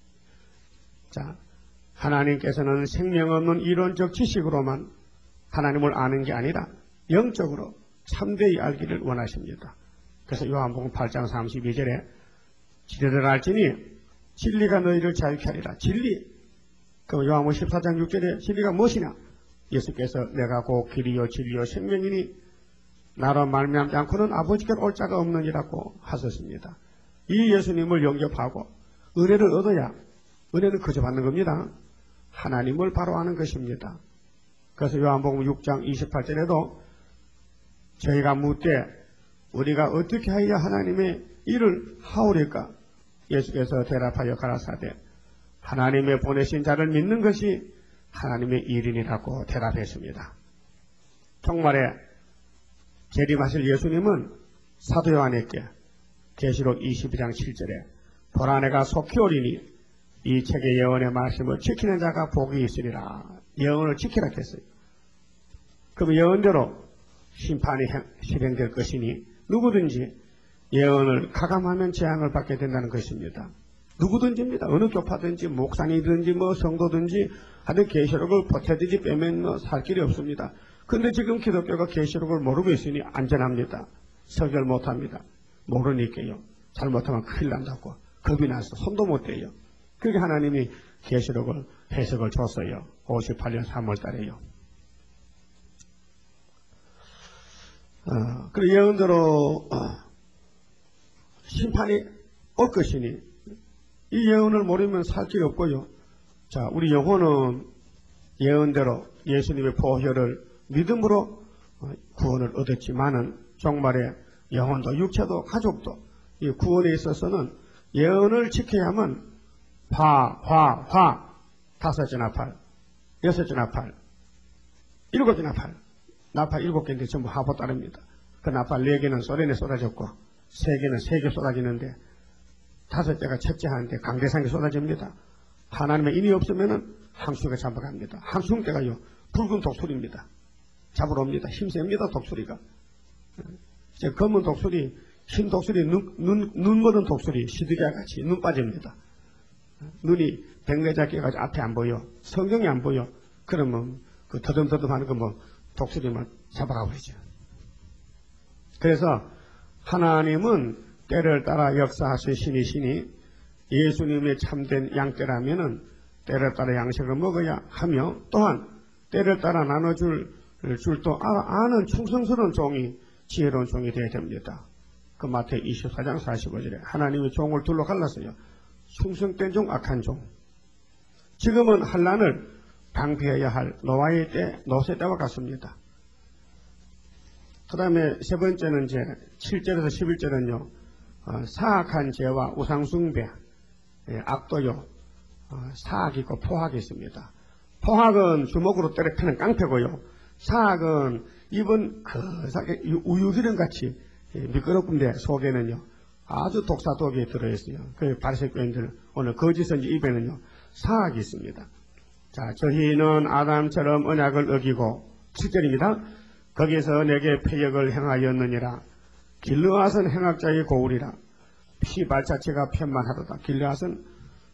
자, 하나님께서는 생명 없는 이론적 지식으로만 하나님을 아는 게 아니라 영적으로 참되이 알기를 원하십니다. 그래서 요한복음 8장 32절에 지혜를 알지니 진리가 너희를 자유케 하리라. 진리. 그럼 요한복음 14장 6절에 진리가 무엇이냐? 예수께서 내가 곧 길이요 진리요 생명이니 나로 말미암지 않고는 아버지께로 올 자가 없느니라고 하셨습니다. 이 예수님을 영접하고 은혜를 얻어야, 은혜는 그저 받는 겁니다. 하나님을 바로 아는 것입니다. 그래서 요한복음 6장 28절에도 저희가 묻되 우리가 어떻게 하여 하나님의 일을 하오리까? 예수께서 대답하여 가라사대 하나님의 보내신 자를 믿는 것이 하나님의 일이라고 대답했습니다. 정말에 재림하실 예수님은 사도 요한에게 계시록 22장 7절에 보라 내가 속히 오리니 이 책의 예언의 말씀을 지키는 자가 복이 있으리라. 예언을 지키라 했어요. 그럼 예언대로 심판이 실행될 것이니 누구든지 예언을 가감하면 재앙을 받게 된다는 것입니다. 누구든지입니다. 어느 교파든지 목사님이든지 성도든지 하여튼 계시록을 보태든지 빼면 살 길이 없습니다. 근데 지금 기독교가 계시록을 모르고 있으니 안전합니다. 설교를 못합니다. 모르니까요. 잘못하면 큰일 난다고 겁이 나서 손도 못 대요. 그게 하나님이 계시록을 해석을 줬어요. 58년 3월 달에요. 그리고 예언대로 심판이 올 것이니 이 예언을 모르면 살 길이 없고요. 자, 우리 영혼은 예언대로 예수님의 보혈을 믿음으로 구원을 얻었지만은 종말에 영혼도 육체도 가족도 이 구원에 있어서는 예언을 지켜야만 화 5째 나팔 6째 나팔 7째 나팔 나팔 7개인데 전부 화보 따릅니다. 그 나팔 4개는 소련에 쏟아졌고 3개는 세계 쏟아지는데 5개가 첫째 하는데 강대상에 쏟아집니다. 하나님의 인이 없으면은 항수가 잡아갑니다. 항수는 때가요 붉은 독수리입니다. 잡으러 옵니다. 힘셉니다. 독수리가. 검은 독수리, 흰 독수리, 눈 묻은 독수리, 시드기야같이 눈 빠집니다. 눈이 백내자 끼어가지고 앞에 안 보여. 성경이 안 보여. 그러면 그 더듬더듬 하는 거 독수리만 잡아가 버리죠. 그래서 하나님은 때를 따라 역사하실 신이시니 예수님의 참된 양떼라면은 때를 따라 양식을 먹어야 하며, 또한 때를 따라 나눠줄 줄도 아는 충성스러운 종이, 지혜로운 종이 되어야 됩니다. 그 마태 24장 45절에 하나님의 종을 둘로 갈랐어요. 충성된 종, 악한 종. 지금은 환난을 방피해야 할 노아의 때, 노세 때와 같습니다. 그 다음에 세 번째는 이제 7절에서 11절은요, 사악한 죄와 우상숭배, 악도요, 사악이 있고 포악이 있습니다. 포악은 주먹으로 때려 패는 깡패고요. 사악은 입은 거사게 우유기름같이 미끄럽군데 속에는요 아주 독사독이 들어있어요. 그 바리새교인들 오늘 거짓은 입에는요 사악이 있습니다. 자, 저희는 아담처럼 언약을 어기고 7절입니다. 거기서 내게 패역을 행하였느니라. 길르앗은 행악자의 고울이라. 피발자취가 편만하도다. 길르앗은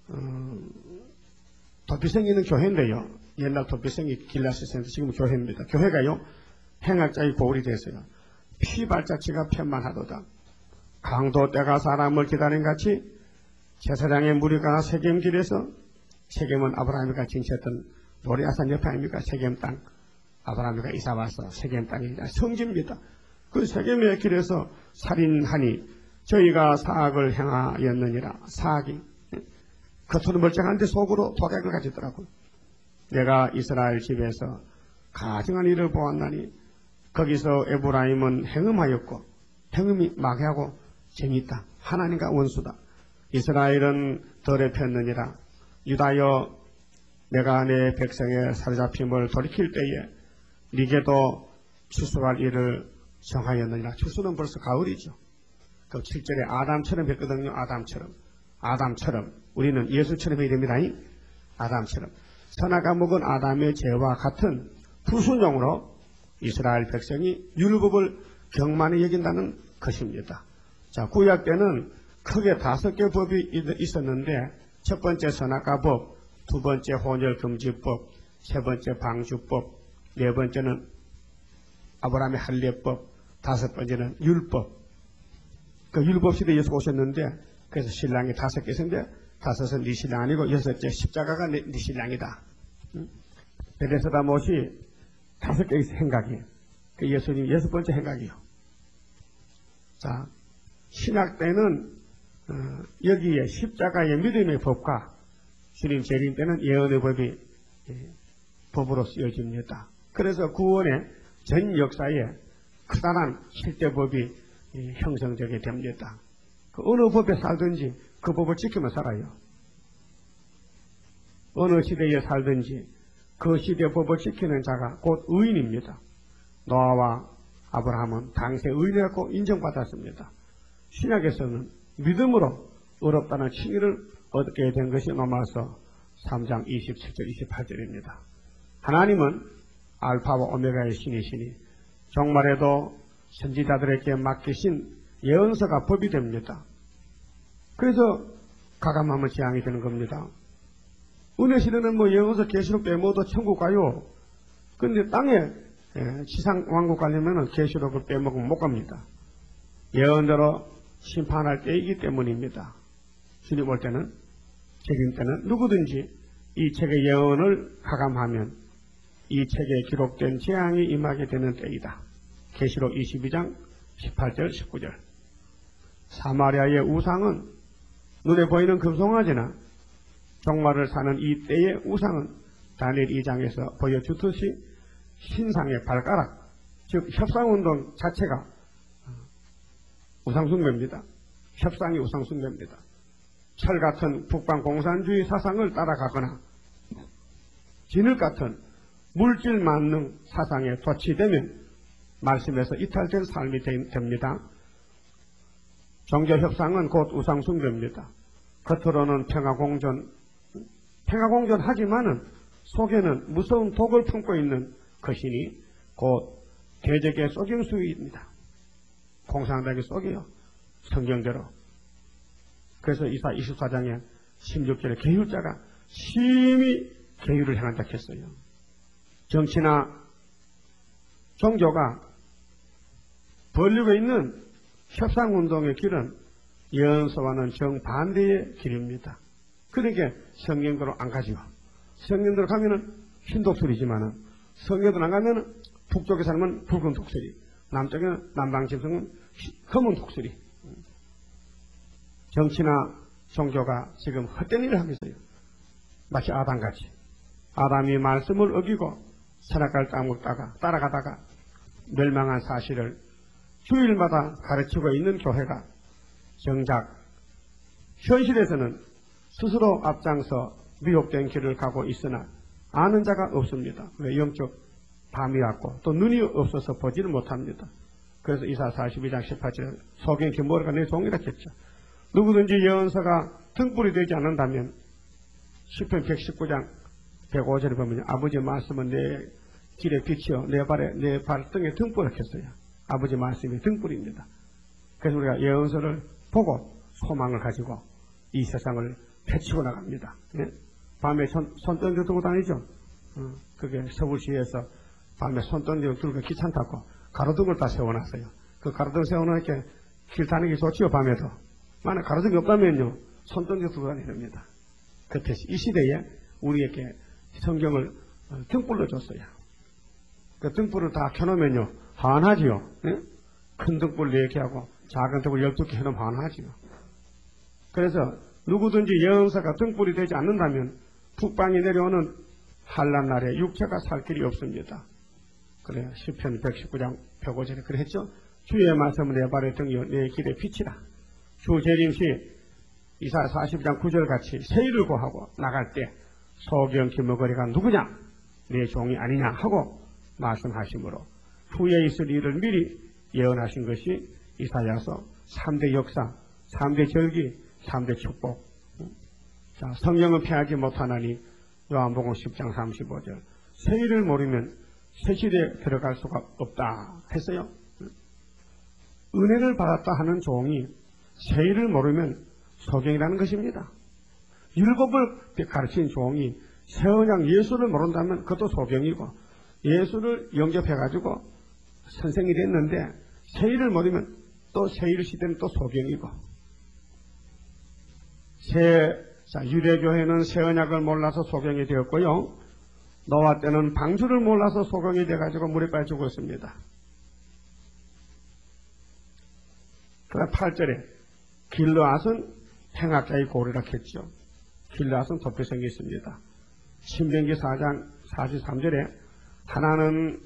도피성이 있는 교회인데요. 옛날 도피성이 길르앗이었는데 지금 교회입니다. 교회가요 행악자의 고울이 됐어요. 피발자취가 편만하도다. 강도 때가 사람을 기다린 같이 제사장의 무리가 세겜길에서, 세겜은 아브라함이가 진치했던 모리아산 옆에 아닙니까? 세겜 땅. 아브라함이가 이사와서 세겜 땅이 성지입니다. 그 세겜의 길에서 살인하니 저희가 사악을 행하였느니라. 사악이 겉으로 멀쩡한데 속으로 도객을 가지더라고요. 내가 이스라엘 집에서 가증한 일을 보았나니 거기서 에브라임은 행음하였고, 행음이 마귀하고 재미있다. 하나님과 원수다. 이스라엘은 덜에 폈느니라. 유다여, 내가 내 백성의 사로잡힘을 돌이킬 때에 네게도 추수할 일을 정하였느니라. 추수는 벌써 가을이죠. 그 7절에 아담처럼 했거든요. 아담처럼. 우리는 예수처럼 해야 됩니다. 아담처럼. 선악과 먹은 아담의 죄와 같은 불순종으로 이스라엘 백성이 율법을 경만히 여긴다는 것입니다. 자, 구약 때는 크게 5개 법이 있었는데, 첫 번째 선악과 법, 두 번째 혼혈금지법, 세 번째 방주법, 네 번째는 아브라함의 할례법, 다섯 번째는 율법. 그 율법 시대에 예수 오셨는데, 그래서 신랑이 5개 있었는데, 5은 네 신랑 아니고 6째 십자가가 네 신랑이다. 베데스다 못이 5개의 생각이에요. 그 예수님 6번째 행각이요. 자, 신약 때는 여기에 십자가의 믿음의 법과 주님 재림 때는 예언의 법이 법으로 쓰여집니다. 그래서 구원의 전 역사에 커다란 실제법이 형성되게 됩니다. 그 어느 법에 살든지 그 법을 지키며 살아요. 어느 시대에 살든지 그 시대 법을 지키는 자가 곧 의인입니다. 노아와 아브라함은 당시의 의인이라고 인정받았습니다. 신약에서는 믿음으로 의롭다는 칭의를 얻게 된 것이 로마서 3장 27절 28절입니다. 하나님은 알파와 오메가의 신이시니 종말에도 선지자들에게 맡기신 예언서가 법이 됩니다. 그래서 가감하면 재앙이 되는 겁니다. 은혜 시대는 뭐 예언서 계시록 때 모두 천국 가요. 근데 땅에 지상 왕국 가려면 계시록을 빼먹으면 못 갑니다. 예언대로 심판할 때이기 때문입니다. 주님 올 때는, 재림 때는 누구든지 이 책의 예언을 가감하면 이 책에 기록된 재앙이 임하게 되는 때이다. 계시록 22장 18절 19절. 사마리아의 우상은 눈에 보이는 금송아지나 종말을 사는 이 때의 우상은 다니엘 2장에서 보여주듯이 신상의 발가락, 즉 협상운동 자체가 우상숭배입니다. 협상이 우상숭배입니다. 철 같은 북방 공산주의 사상을 따라가거나 진흙 같은 물질 만능 사상에 도취되면 말씀에서 이탈된 삶이 됩니다. 종교협상은 곧 우상숭배입니다. 겉으로는 평화공존 하지만은 속에는 무서운 독을 품고 있는 것이니 곧 대적의 속임수입니다. 공산당이 속이요. 성경대로. 그래서 이사 24장에 16절에 계율자가 심히 계율을 행한다 했어요. 정치나 종교가 벌리고 있는 협상운동의 길은 예언서와는 정반대의 길입니다. 그러니까 성경대로 안 가지요. 성경대로 가면은 흰 독수리지만은 성경대로 안 가면은 북쪽에 살면 붉은 독수리, 남쪽에는 남방집성은 검은 독수리. 정치나 종교가 지금 헛된 일을 하고 있어요. 마치 아담같이. 아담이 말씀을 어기고 선악과를 따먹다가 따라가다가 멸망한 사실을 주일마다 가르치고 있는 교회가 정작 현실에서는 스스로 앞장서 미혹된 길을 가고 있으나 아는 자가 없습니다. 왜? 영적 밤이 왔고 또 눈이 없어서 보지를 못합니다. 그래서 이사 42장 18절에 소경 기모르가 내 종이라 했죠. 누구든지 예언서가 등불이 되지 않는다면 시편 119장 105절에 보면 아버지 말씀은 내 길에 빛이요 내 발등에 등불을 켰어요. 아버지 말씀이 등불입니다. 그래서 우리가 예언서를 보고 소망을 가지고 이 세상을 펼치고 나갑니다. 예? 밤에 손전등 들고 다니죠. 그게 서울시에서 밤에 손전등 들고 기차 타고 가로등을 다 세워놨어요. 그 가로등 세워놓으니까 길 다니기 좋지요. 밤에도. 만약 가로등이 없다면요 손전등 들고 다니랍니다. 그때 이 시대에 우리에게 성경을 등불로 줬어요. 그 등불을 다 켜놓으면요 환하지요. 예? 큰 등불 4개 하고 작은 등불 12개 해놓으면 환하지요. 그래서 누구든지 예언서가 등불이 되지 않는다면 북방이 내려오는 한란 날에 육체가 살 길이 없습니다. 그래요. 시편 119장 105절에 그랬죠. 주의 말씀은 내 발의 등이요 내 길의 빛이라. 주 재림시 이사 40장 9절 같이 세일을 고하고 나갈 때 소경 기머거리가 누구냐 내 종이 아니냐 하고 말씀하시므로 후에 있을 일을 미리 예언하신 것이 이사야서 3대 역사, 3대 절기, 3대 축복. 자, 성령은 피하지 못하나니 요한복음 10장 35절 세일을 모르면 새 시대에 들어갈 수가 없다 했어요. 은혜를 받았다 하는 종이 세일을 모르면 소경이라는 것입니다. 율법을 가르친 종이 새 언약 예수를 모른다면 그것도 소경이고 예수를 영접해가지고 선생이 됐는데 세일을 모르면 또 세일 시대는 또 소경이고 유대교회는 새 언약을 몰라서 소경이 되었고요. 노아 때는 방주를 몰라서 소경이 돼가지고 물에 빠져 죽었습니다. 그다음 8절에 길르앗은 행악자의 고리라 했죠. 길르앗은 도피성이 있습니다. 신명기 4장 43절에 하나는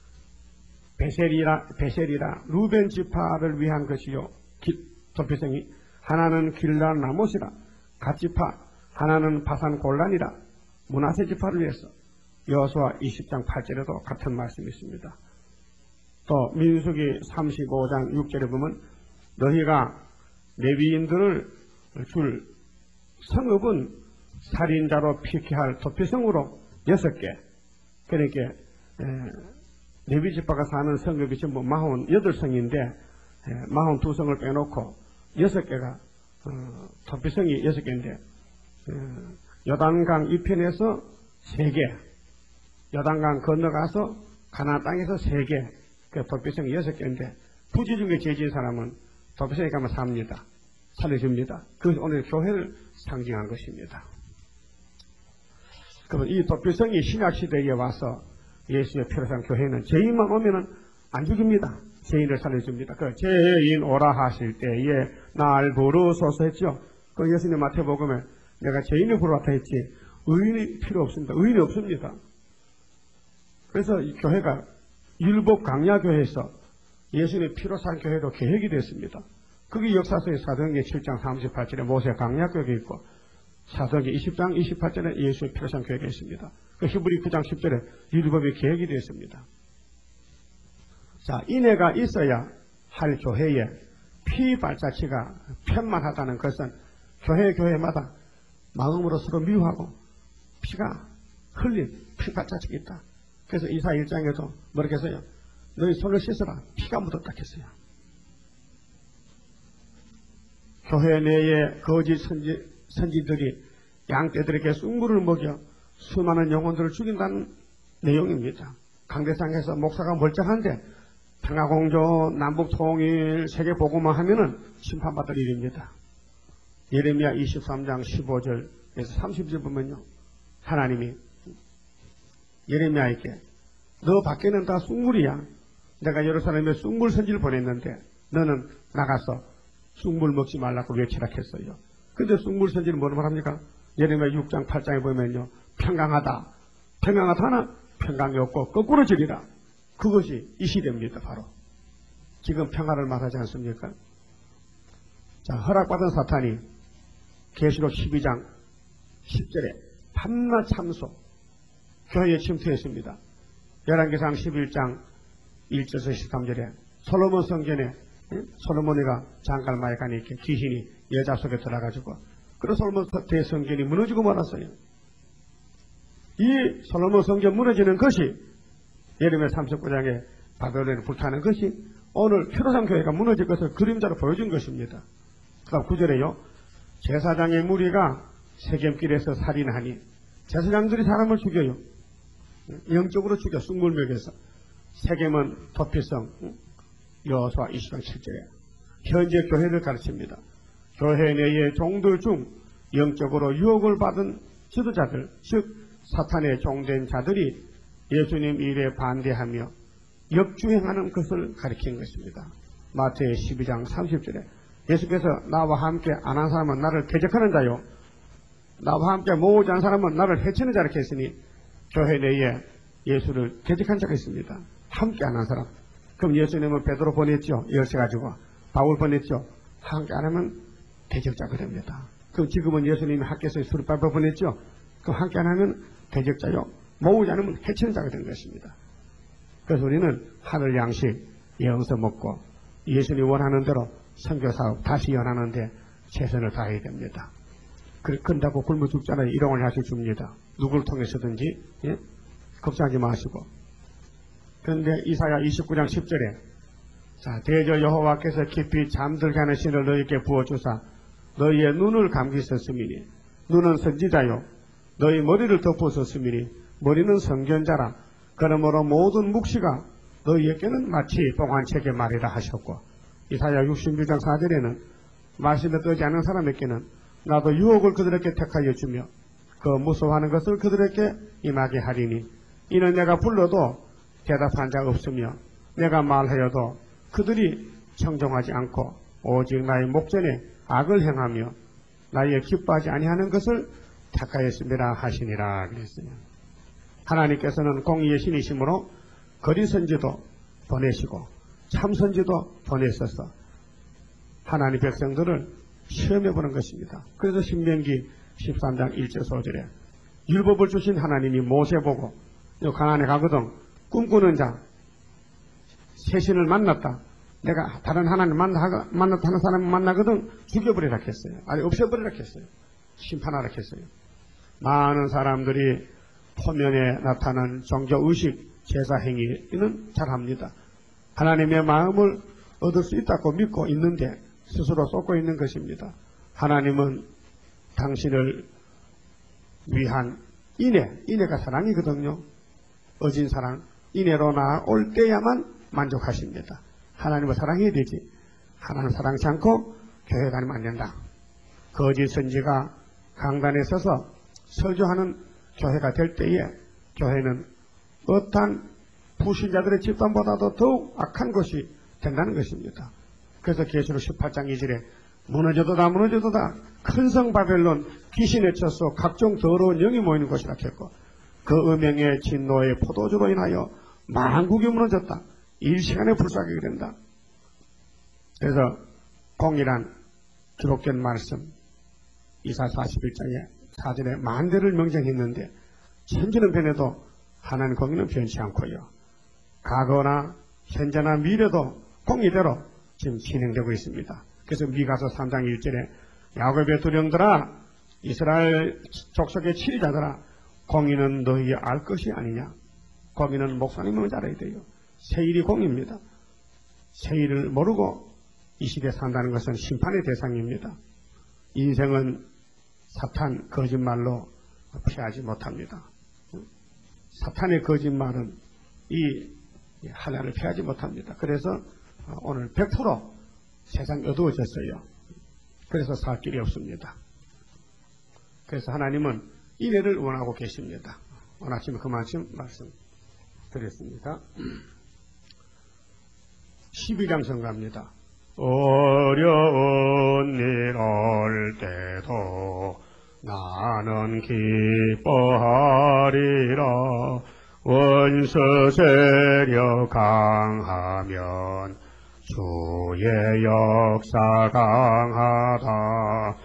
베셀이라 루벤 지파를 위한 것이요 도피성이 하나는 길르앗 라못이라 갓지파 하나는 바산 골란이라 므낫세 지파를 위해서 여호수아 20장 8절에도 같은 말씀이 있습니다. 또 민수기 35장 6절에 보면 너희가 레위인들을 줄 성읍은 살인자로 피케할 도피성으로 6개 그러니까 레위 지파가 사는 성읍이 전부 48성인데 42성을 빼놓고 6개가 도피성이 6개인데 요단강 이편에서 3개 요단강 건너가서 가나안 땅에서 3개 그 도피성이 6개인데 부지 중에 죄지은 사람은 도피성에 가면 삽니다. 살려줍니다. 그것이 오늘 교회를 상징한 것입니다. 그러면 이 도피성이 신약시대에 와서 예수의 피로 산 교회는 죄인만 오면은 안 죽입니다. 죄인을 살려줍니다. 그 죄인 오라 하실 때에 날 부르소서 했죠. 그 예수님 마태복음에 내가 죄인을 부르왔다 했지 의인이 필요 없습니다. 의인이 없습니다. 그래서 이 교회가 율법 강야교회에서 예수님의 피로 산 교회로 개혁이 됐습니다. 그게 역사서의 사도행전 7장 38절에 모세 강야교회가 있고 사도행전 20장 28절에 예수의 피로 산 교회가 있습니다. 그 히브리 9장 10절에 율법이 개혁이 됐습니다. 자, 인애가 있어야 할 교회에 피 발자취가 편만하다는 것은 교회마다 마음으로 서로 미워하고 피가 흘린 피 발자취가 있다. 그래서 이사 1장에도 뭐라고 했어요? 너희 손을 씻어라. 피가 묻었다 했어요. 교회 내에 거짓 선지들이 양떼들에게 쑥물을 먹여 수많은 영혼들을 죽인다는 내용입니다. 강대상에서 목사가 멀쩡한데 평화공조, 남북통일, 세계보고만 하면은 심판받을 일입니다. 예레미야 23장 15절에서 30절 보면요. 하나님이 예레미야에게 너 밖에는 다 쑥물이야. 내가 예루살렘에 쑥물 선지를 보냈는데 너는 나가서 쑥물 먹지 말라고 외치라 했어요. 근데 쑥물 선지는 뭐를 말합니까? 예레미야 6장 8장에 보면요. 평강하다. 평강하다나 평강이 없고 거꾸로 지리라. 그것이 이 시대입니다. 바로. 지금 평화를 말하지 않습니까? 자, 허락받은 사탄이 계시록 12장 10절에 밤낮 참소 교회에 침투했습니다. 열왕기상 11장 1절에서 13절에 솔로몬 성전에 솔로몬이가 장갈마에 가니까 귀신이 여자 속에 들어가지고 그래서 솔로몬 대성전이 무너지고 말았어요. 이 솔로몬 성전 무너지는 것이 예레미야 39장에 바벨론이 불타는 것이 오늘 히로상 교회가 무너질 것을 그림자로 보여준 것입니다. 그 다음 9절에요. 제사장의 무리가 세겜길에서 살인하니 제사장들이 사람을 죽여요. 영적으로 죽여 쑥물맥에서. 세겜은 도피성 여호수아 20장 7절에 현재 교회를 가르칩니다. 교회 내의 종들 중 영적으로 유혹을 받은 지도자들 즉 사탄의 종된 자들이 예수님 일에 반대하며 역주행하는 것을 가리킨 것입니다. 마태의 12장 30절에 예수께서 나와 함께 안 한 사람은 나를 대적하는 자요 나와 함께 모으지 않은 사람은 나를 해치는 자라 했으니 교회 내에 예수를 대적한 자가 있습니다. 함께 안 한 사람. 그럼 예수님은 베드로 보냈죠. 열세 가지고 바울 보냈죠. 함께 안 하면 대적자가 됩니다. 그럼 지금은 예수님이 학교에서 수르바벨 보냈죠. 그럼 함께 안 하면 대적자요. 모으지 않으면 해치는 자가 되는 것입니다. 그래서 우리는 하늘 양식 영서 먹고 예수님이 원하는 대로 선교사업 다시 연하는데 최선을 다해야 됩니다. 그런다고 굶어 죽잖아요. 일용을 하시 줍니다. 누구를 통해서든지 걱정하지 마시고. 그런데 이사야 29장 10절에 자 대저 여호와께서 깊이 잠들게 하는 신을 너희에게 부어주사 너희의 눈을 감기셨음이니 눈은 선지자요 너희 머리를 덮으셨음이니 머리는 선견자라 그러므로 모든 묵시가 너희에게는 마치 봉환책에 말이라 하셨고 이사야 66장 4절에는 말씀에 뜨지 않은 사람에게는 나도 유혹을 그들에게 택하여 주며 그 무서워하는 것을 그들에게 임하게 하리니 이는 내가 불러도 대답한 자 없으며 내가 말하여도 그들이 청종하지 않고 오직 나의 목전에 악을 행하며 나의 기뻐하지 아니하는 것을 택하였습니다 하시니라 그랬어요. 하나님께서는 공의의 신이심으로 거짓 선지도 보내시고 참 선지도 보내셔서 하나님 백성들을 시험해보는 것입니다. 그래서 신명기 13장 1절 5절에 율법을 주신 하나님이 모세 보고 가나안에 가거든 꿈꾸는 자 새신을 만났다. 내가 다른 하나님 만났다 하는 사람을 만나거든 죽여버리라 했어요. 아니 없애버리라 했어요. 심판하라 했어요. 많은 사람들이 포면에 나타난 종교의식 제사행위는 잘합니다. 하나님의 마음을 얻을 수 있다고 믿고 있는데 스스로 쏟고 있는 것입니다. 하나님은 당신을 위한 인애가 사랑이거든요. 어진 사랑, 인애로 나아올 때야만 만족하십니다. 하나님을 사랑해야 되지. 하나님을 사랑치 않고 교회 다니면 안 된다. 거짓 선지가 강단에 서서 설교하는 교회가 될 때에 교회는 어떠한 불신자들의 집단보다도 더욱 악한 것이 된다는 것입니다. 그래서 계시록 18장 2절에 무너져도다 큰 성 바벨론 귀신에 쳐서 각종 더러운 영이 모이는 곳이라 했고 그 음행의 진노의 포도주로 인하여 만국이 무너졌다. 일시간에 불사하게 된다. 그래서 공이란 기록된 말씀 이사 41장에 4절에 만대를 명령했는데 천지는 변해도 하나님 공의는 변치 않고요. 과거나 현재나 미래도 공의대로 지금 진행되고 있습니다. 그래서 미가서 3장 1절에 야곱의 두령들아 이스라엘 족속의 치리자들아 공의는 너희 알 것이 아니냐. 공의는 목사님은 알아야 돼요. 세일이 공입니다. 세일을 모르고 이 시대에 산다는 것은 심판의 대상입니다. 인생은 사탄 거짓말로 피하지 못합니다. 사탄의 거짓말은 이 하나를 피하지 못합니다. 그래서 오늘 100% 세상이 어두워졌어요. 그래서 살 길이 없습니다. 그래서 하나님은 인애를 원하고 계십니다. 오늘 아침에 그 말씀 말씀드렸습니다. 12장 성가입니다. 어려운 일 올 때도 나는 기뻐하리라. 원수 세력 강하면 주의 역사 강하다.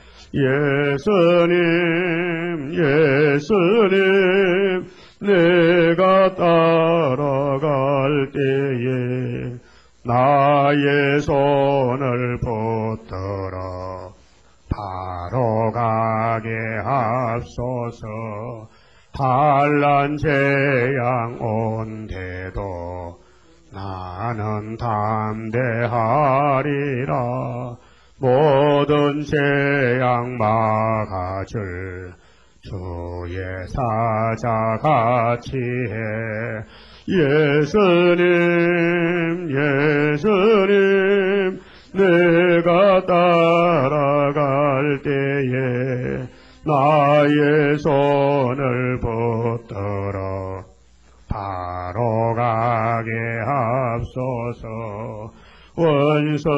예수님 내가 따라갈 때에 나의 손을 붙들어 바로 가게 하소서. 환난 재앙 온데도 나는 담대하리라. 모든 재앙 막아줄 주의 사자같이 해. 예수님 내가 따라갈 때에 나의 손을 붙들어 바로 가게 하소서. 원수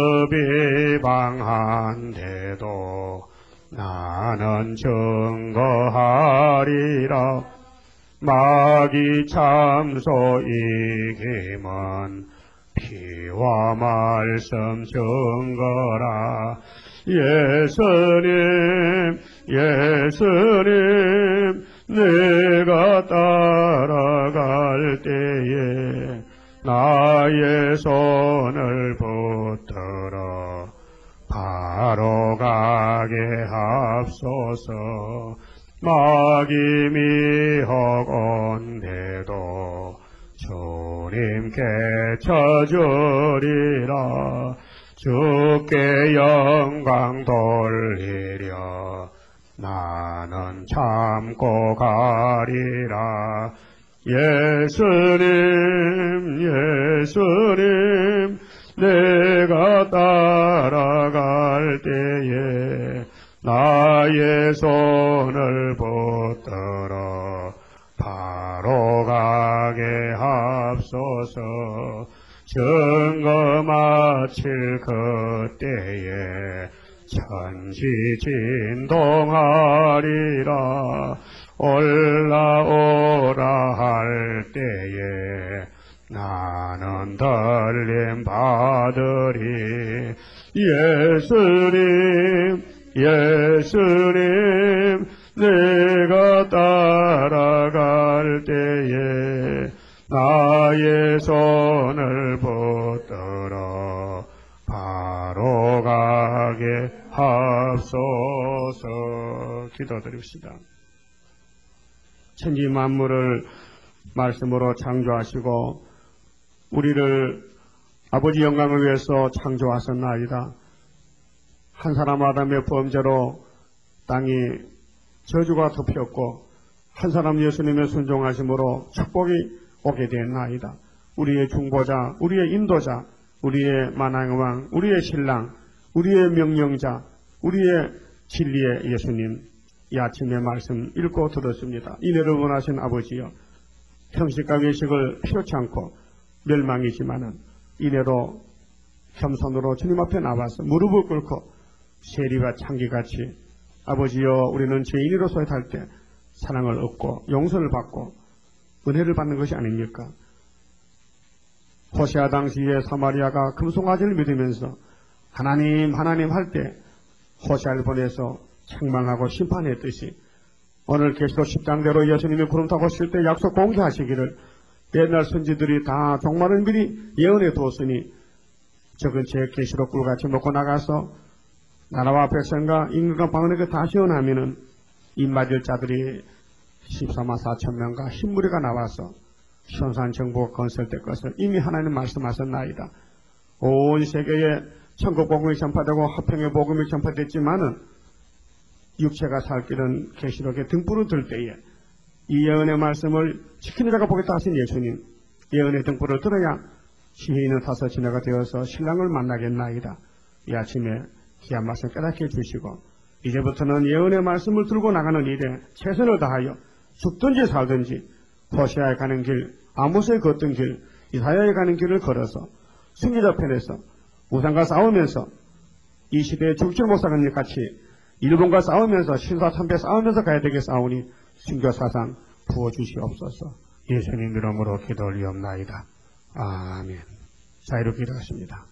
비방한데도 나는 증거하리라. 마귀 참소 이김은 피와 말씀 증거라. 예수님 내가 따라갈 때에 나의 손을 붙들어 바로 가게 하소서. 마귀 미혹 온데도 주님께 쳐주리라. 주께 영광 돌리려 나는 참고 가리라. 예수님 내가 따라갈 때에 나의 손을 붙들어 바로 가게 합소서. 증거 마칠 그때에 천지 진동하리라. 올라오라 할 때에 나는 들림 받으리. 예수님 내가 따라갈 때에 나의 손을 붙들어 바로 가게 합소서. 기도드립시다. 천지 만물을 말씀으로 창조하시고 우리를 아버지 영광을 위해서 창조하셨나이다. 한 사람 아담의 범죄로 땅이 저주가 덮였고 한 사람 예수님의 순종하심으로 축복이 오게 되었나이다. 우리의 중보자, 우리의 인도자, 우리의 만왕의 왕, 우리의 신랑, 우리의 명령자, 우리의 진리의 예수님, 이 아침에 말씀 읽고 들었습니다. 이내를 원하신 아버지여, 형식과 외식을 필요치 않고 멸망이지만은 이내로 겸손으로 주님 앞에 나와서 무릎을 꿇고 세리와 창기같이 아버지여 우리는 죄인으로서 할 때 사랑을 얻고 용서를 받고 은혜를 받는 것이 아닙니까? 호세아 당시에 사마리아가 금송아지를 믿으면서 하나님 할 때 호세아를 보내서 책망하고 심판했듯이 오늘 계시록 10장대로 예수님이 구름 타고 오실 때 약속 공개하시기를 옛날 선지들이 다 종말을 미리 예언해 두었으니 적은 제 계시록 꿀같이 먹고 나가서 나라와 백성과 임금과 방언에게 다 시원하면은 입맞을 자들이 14만 4천 명과 흰무리가 나와서 시온산 정부가 건설될 것을 이미 하나님 말씀하셨나이다. 온 세계에 천국 복음이 전파되고 화평의 복음이 전파됐지만은 육체가 살 길은 계시록에 등불을 들 때에 이 예언의 말씀을 지키는 자가 보겠다 하신 예수님, 예언의 등불을 들어야 시인은 타서 지나가 되어서 신랑을 만나겠나이다. 이 아침에 귀한 말씀 깨닫게 해주시고 이제부터는 예언의 말씀을 들고 나가는 일에 최선을 다하여 죽든지 살든지 호시아에 가는 길, 아모스에 걷던 길, 이사야에 가는 길을 걸어서 승리자 편에서 우상과 싸우면서 이 시대의 죽줄 목사님 같이 일본과 싸우면서 신사 참배 싸우면서 가야 되겠사오니 순교사상 부어주시옵소서. 예수님 이름으로 기도 올리옵나이다. 아멘. 자, 이렇게 기도하십니다.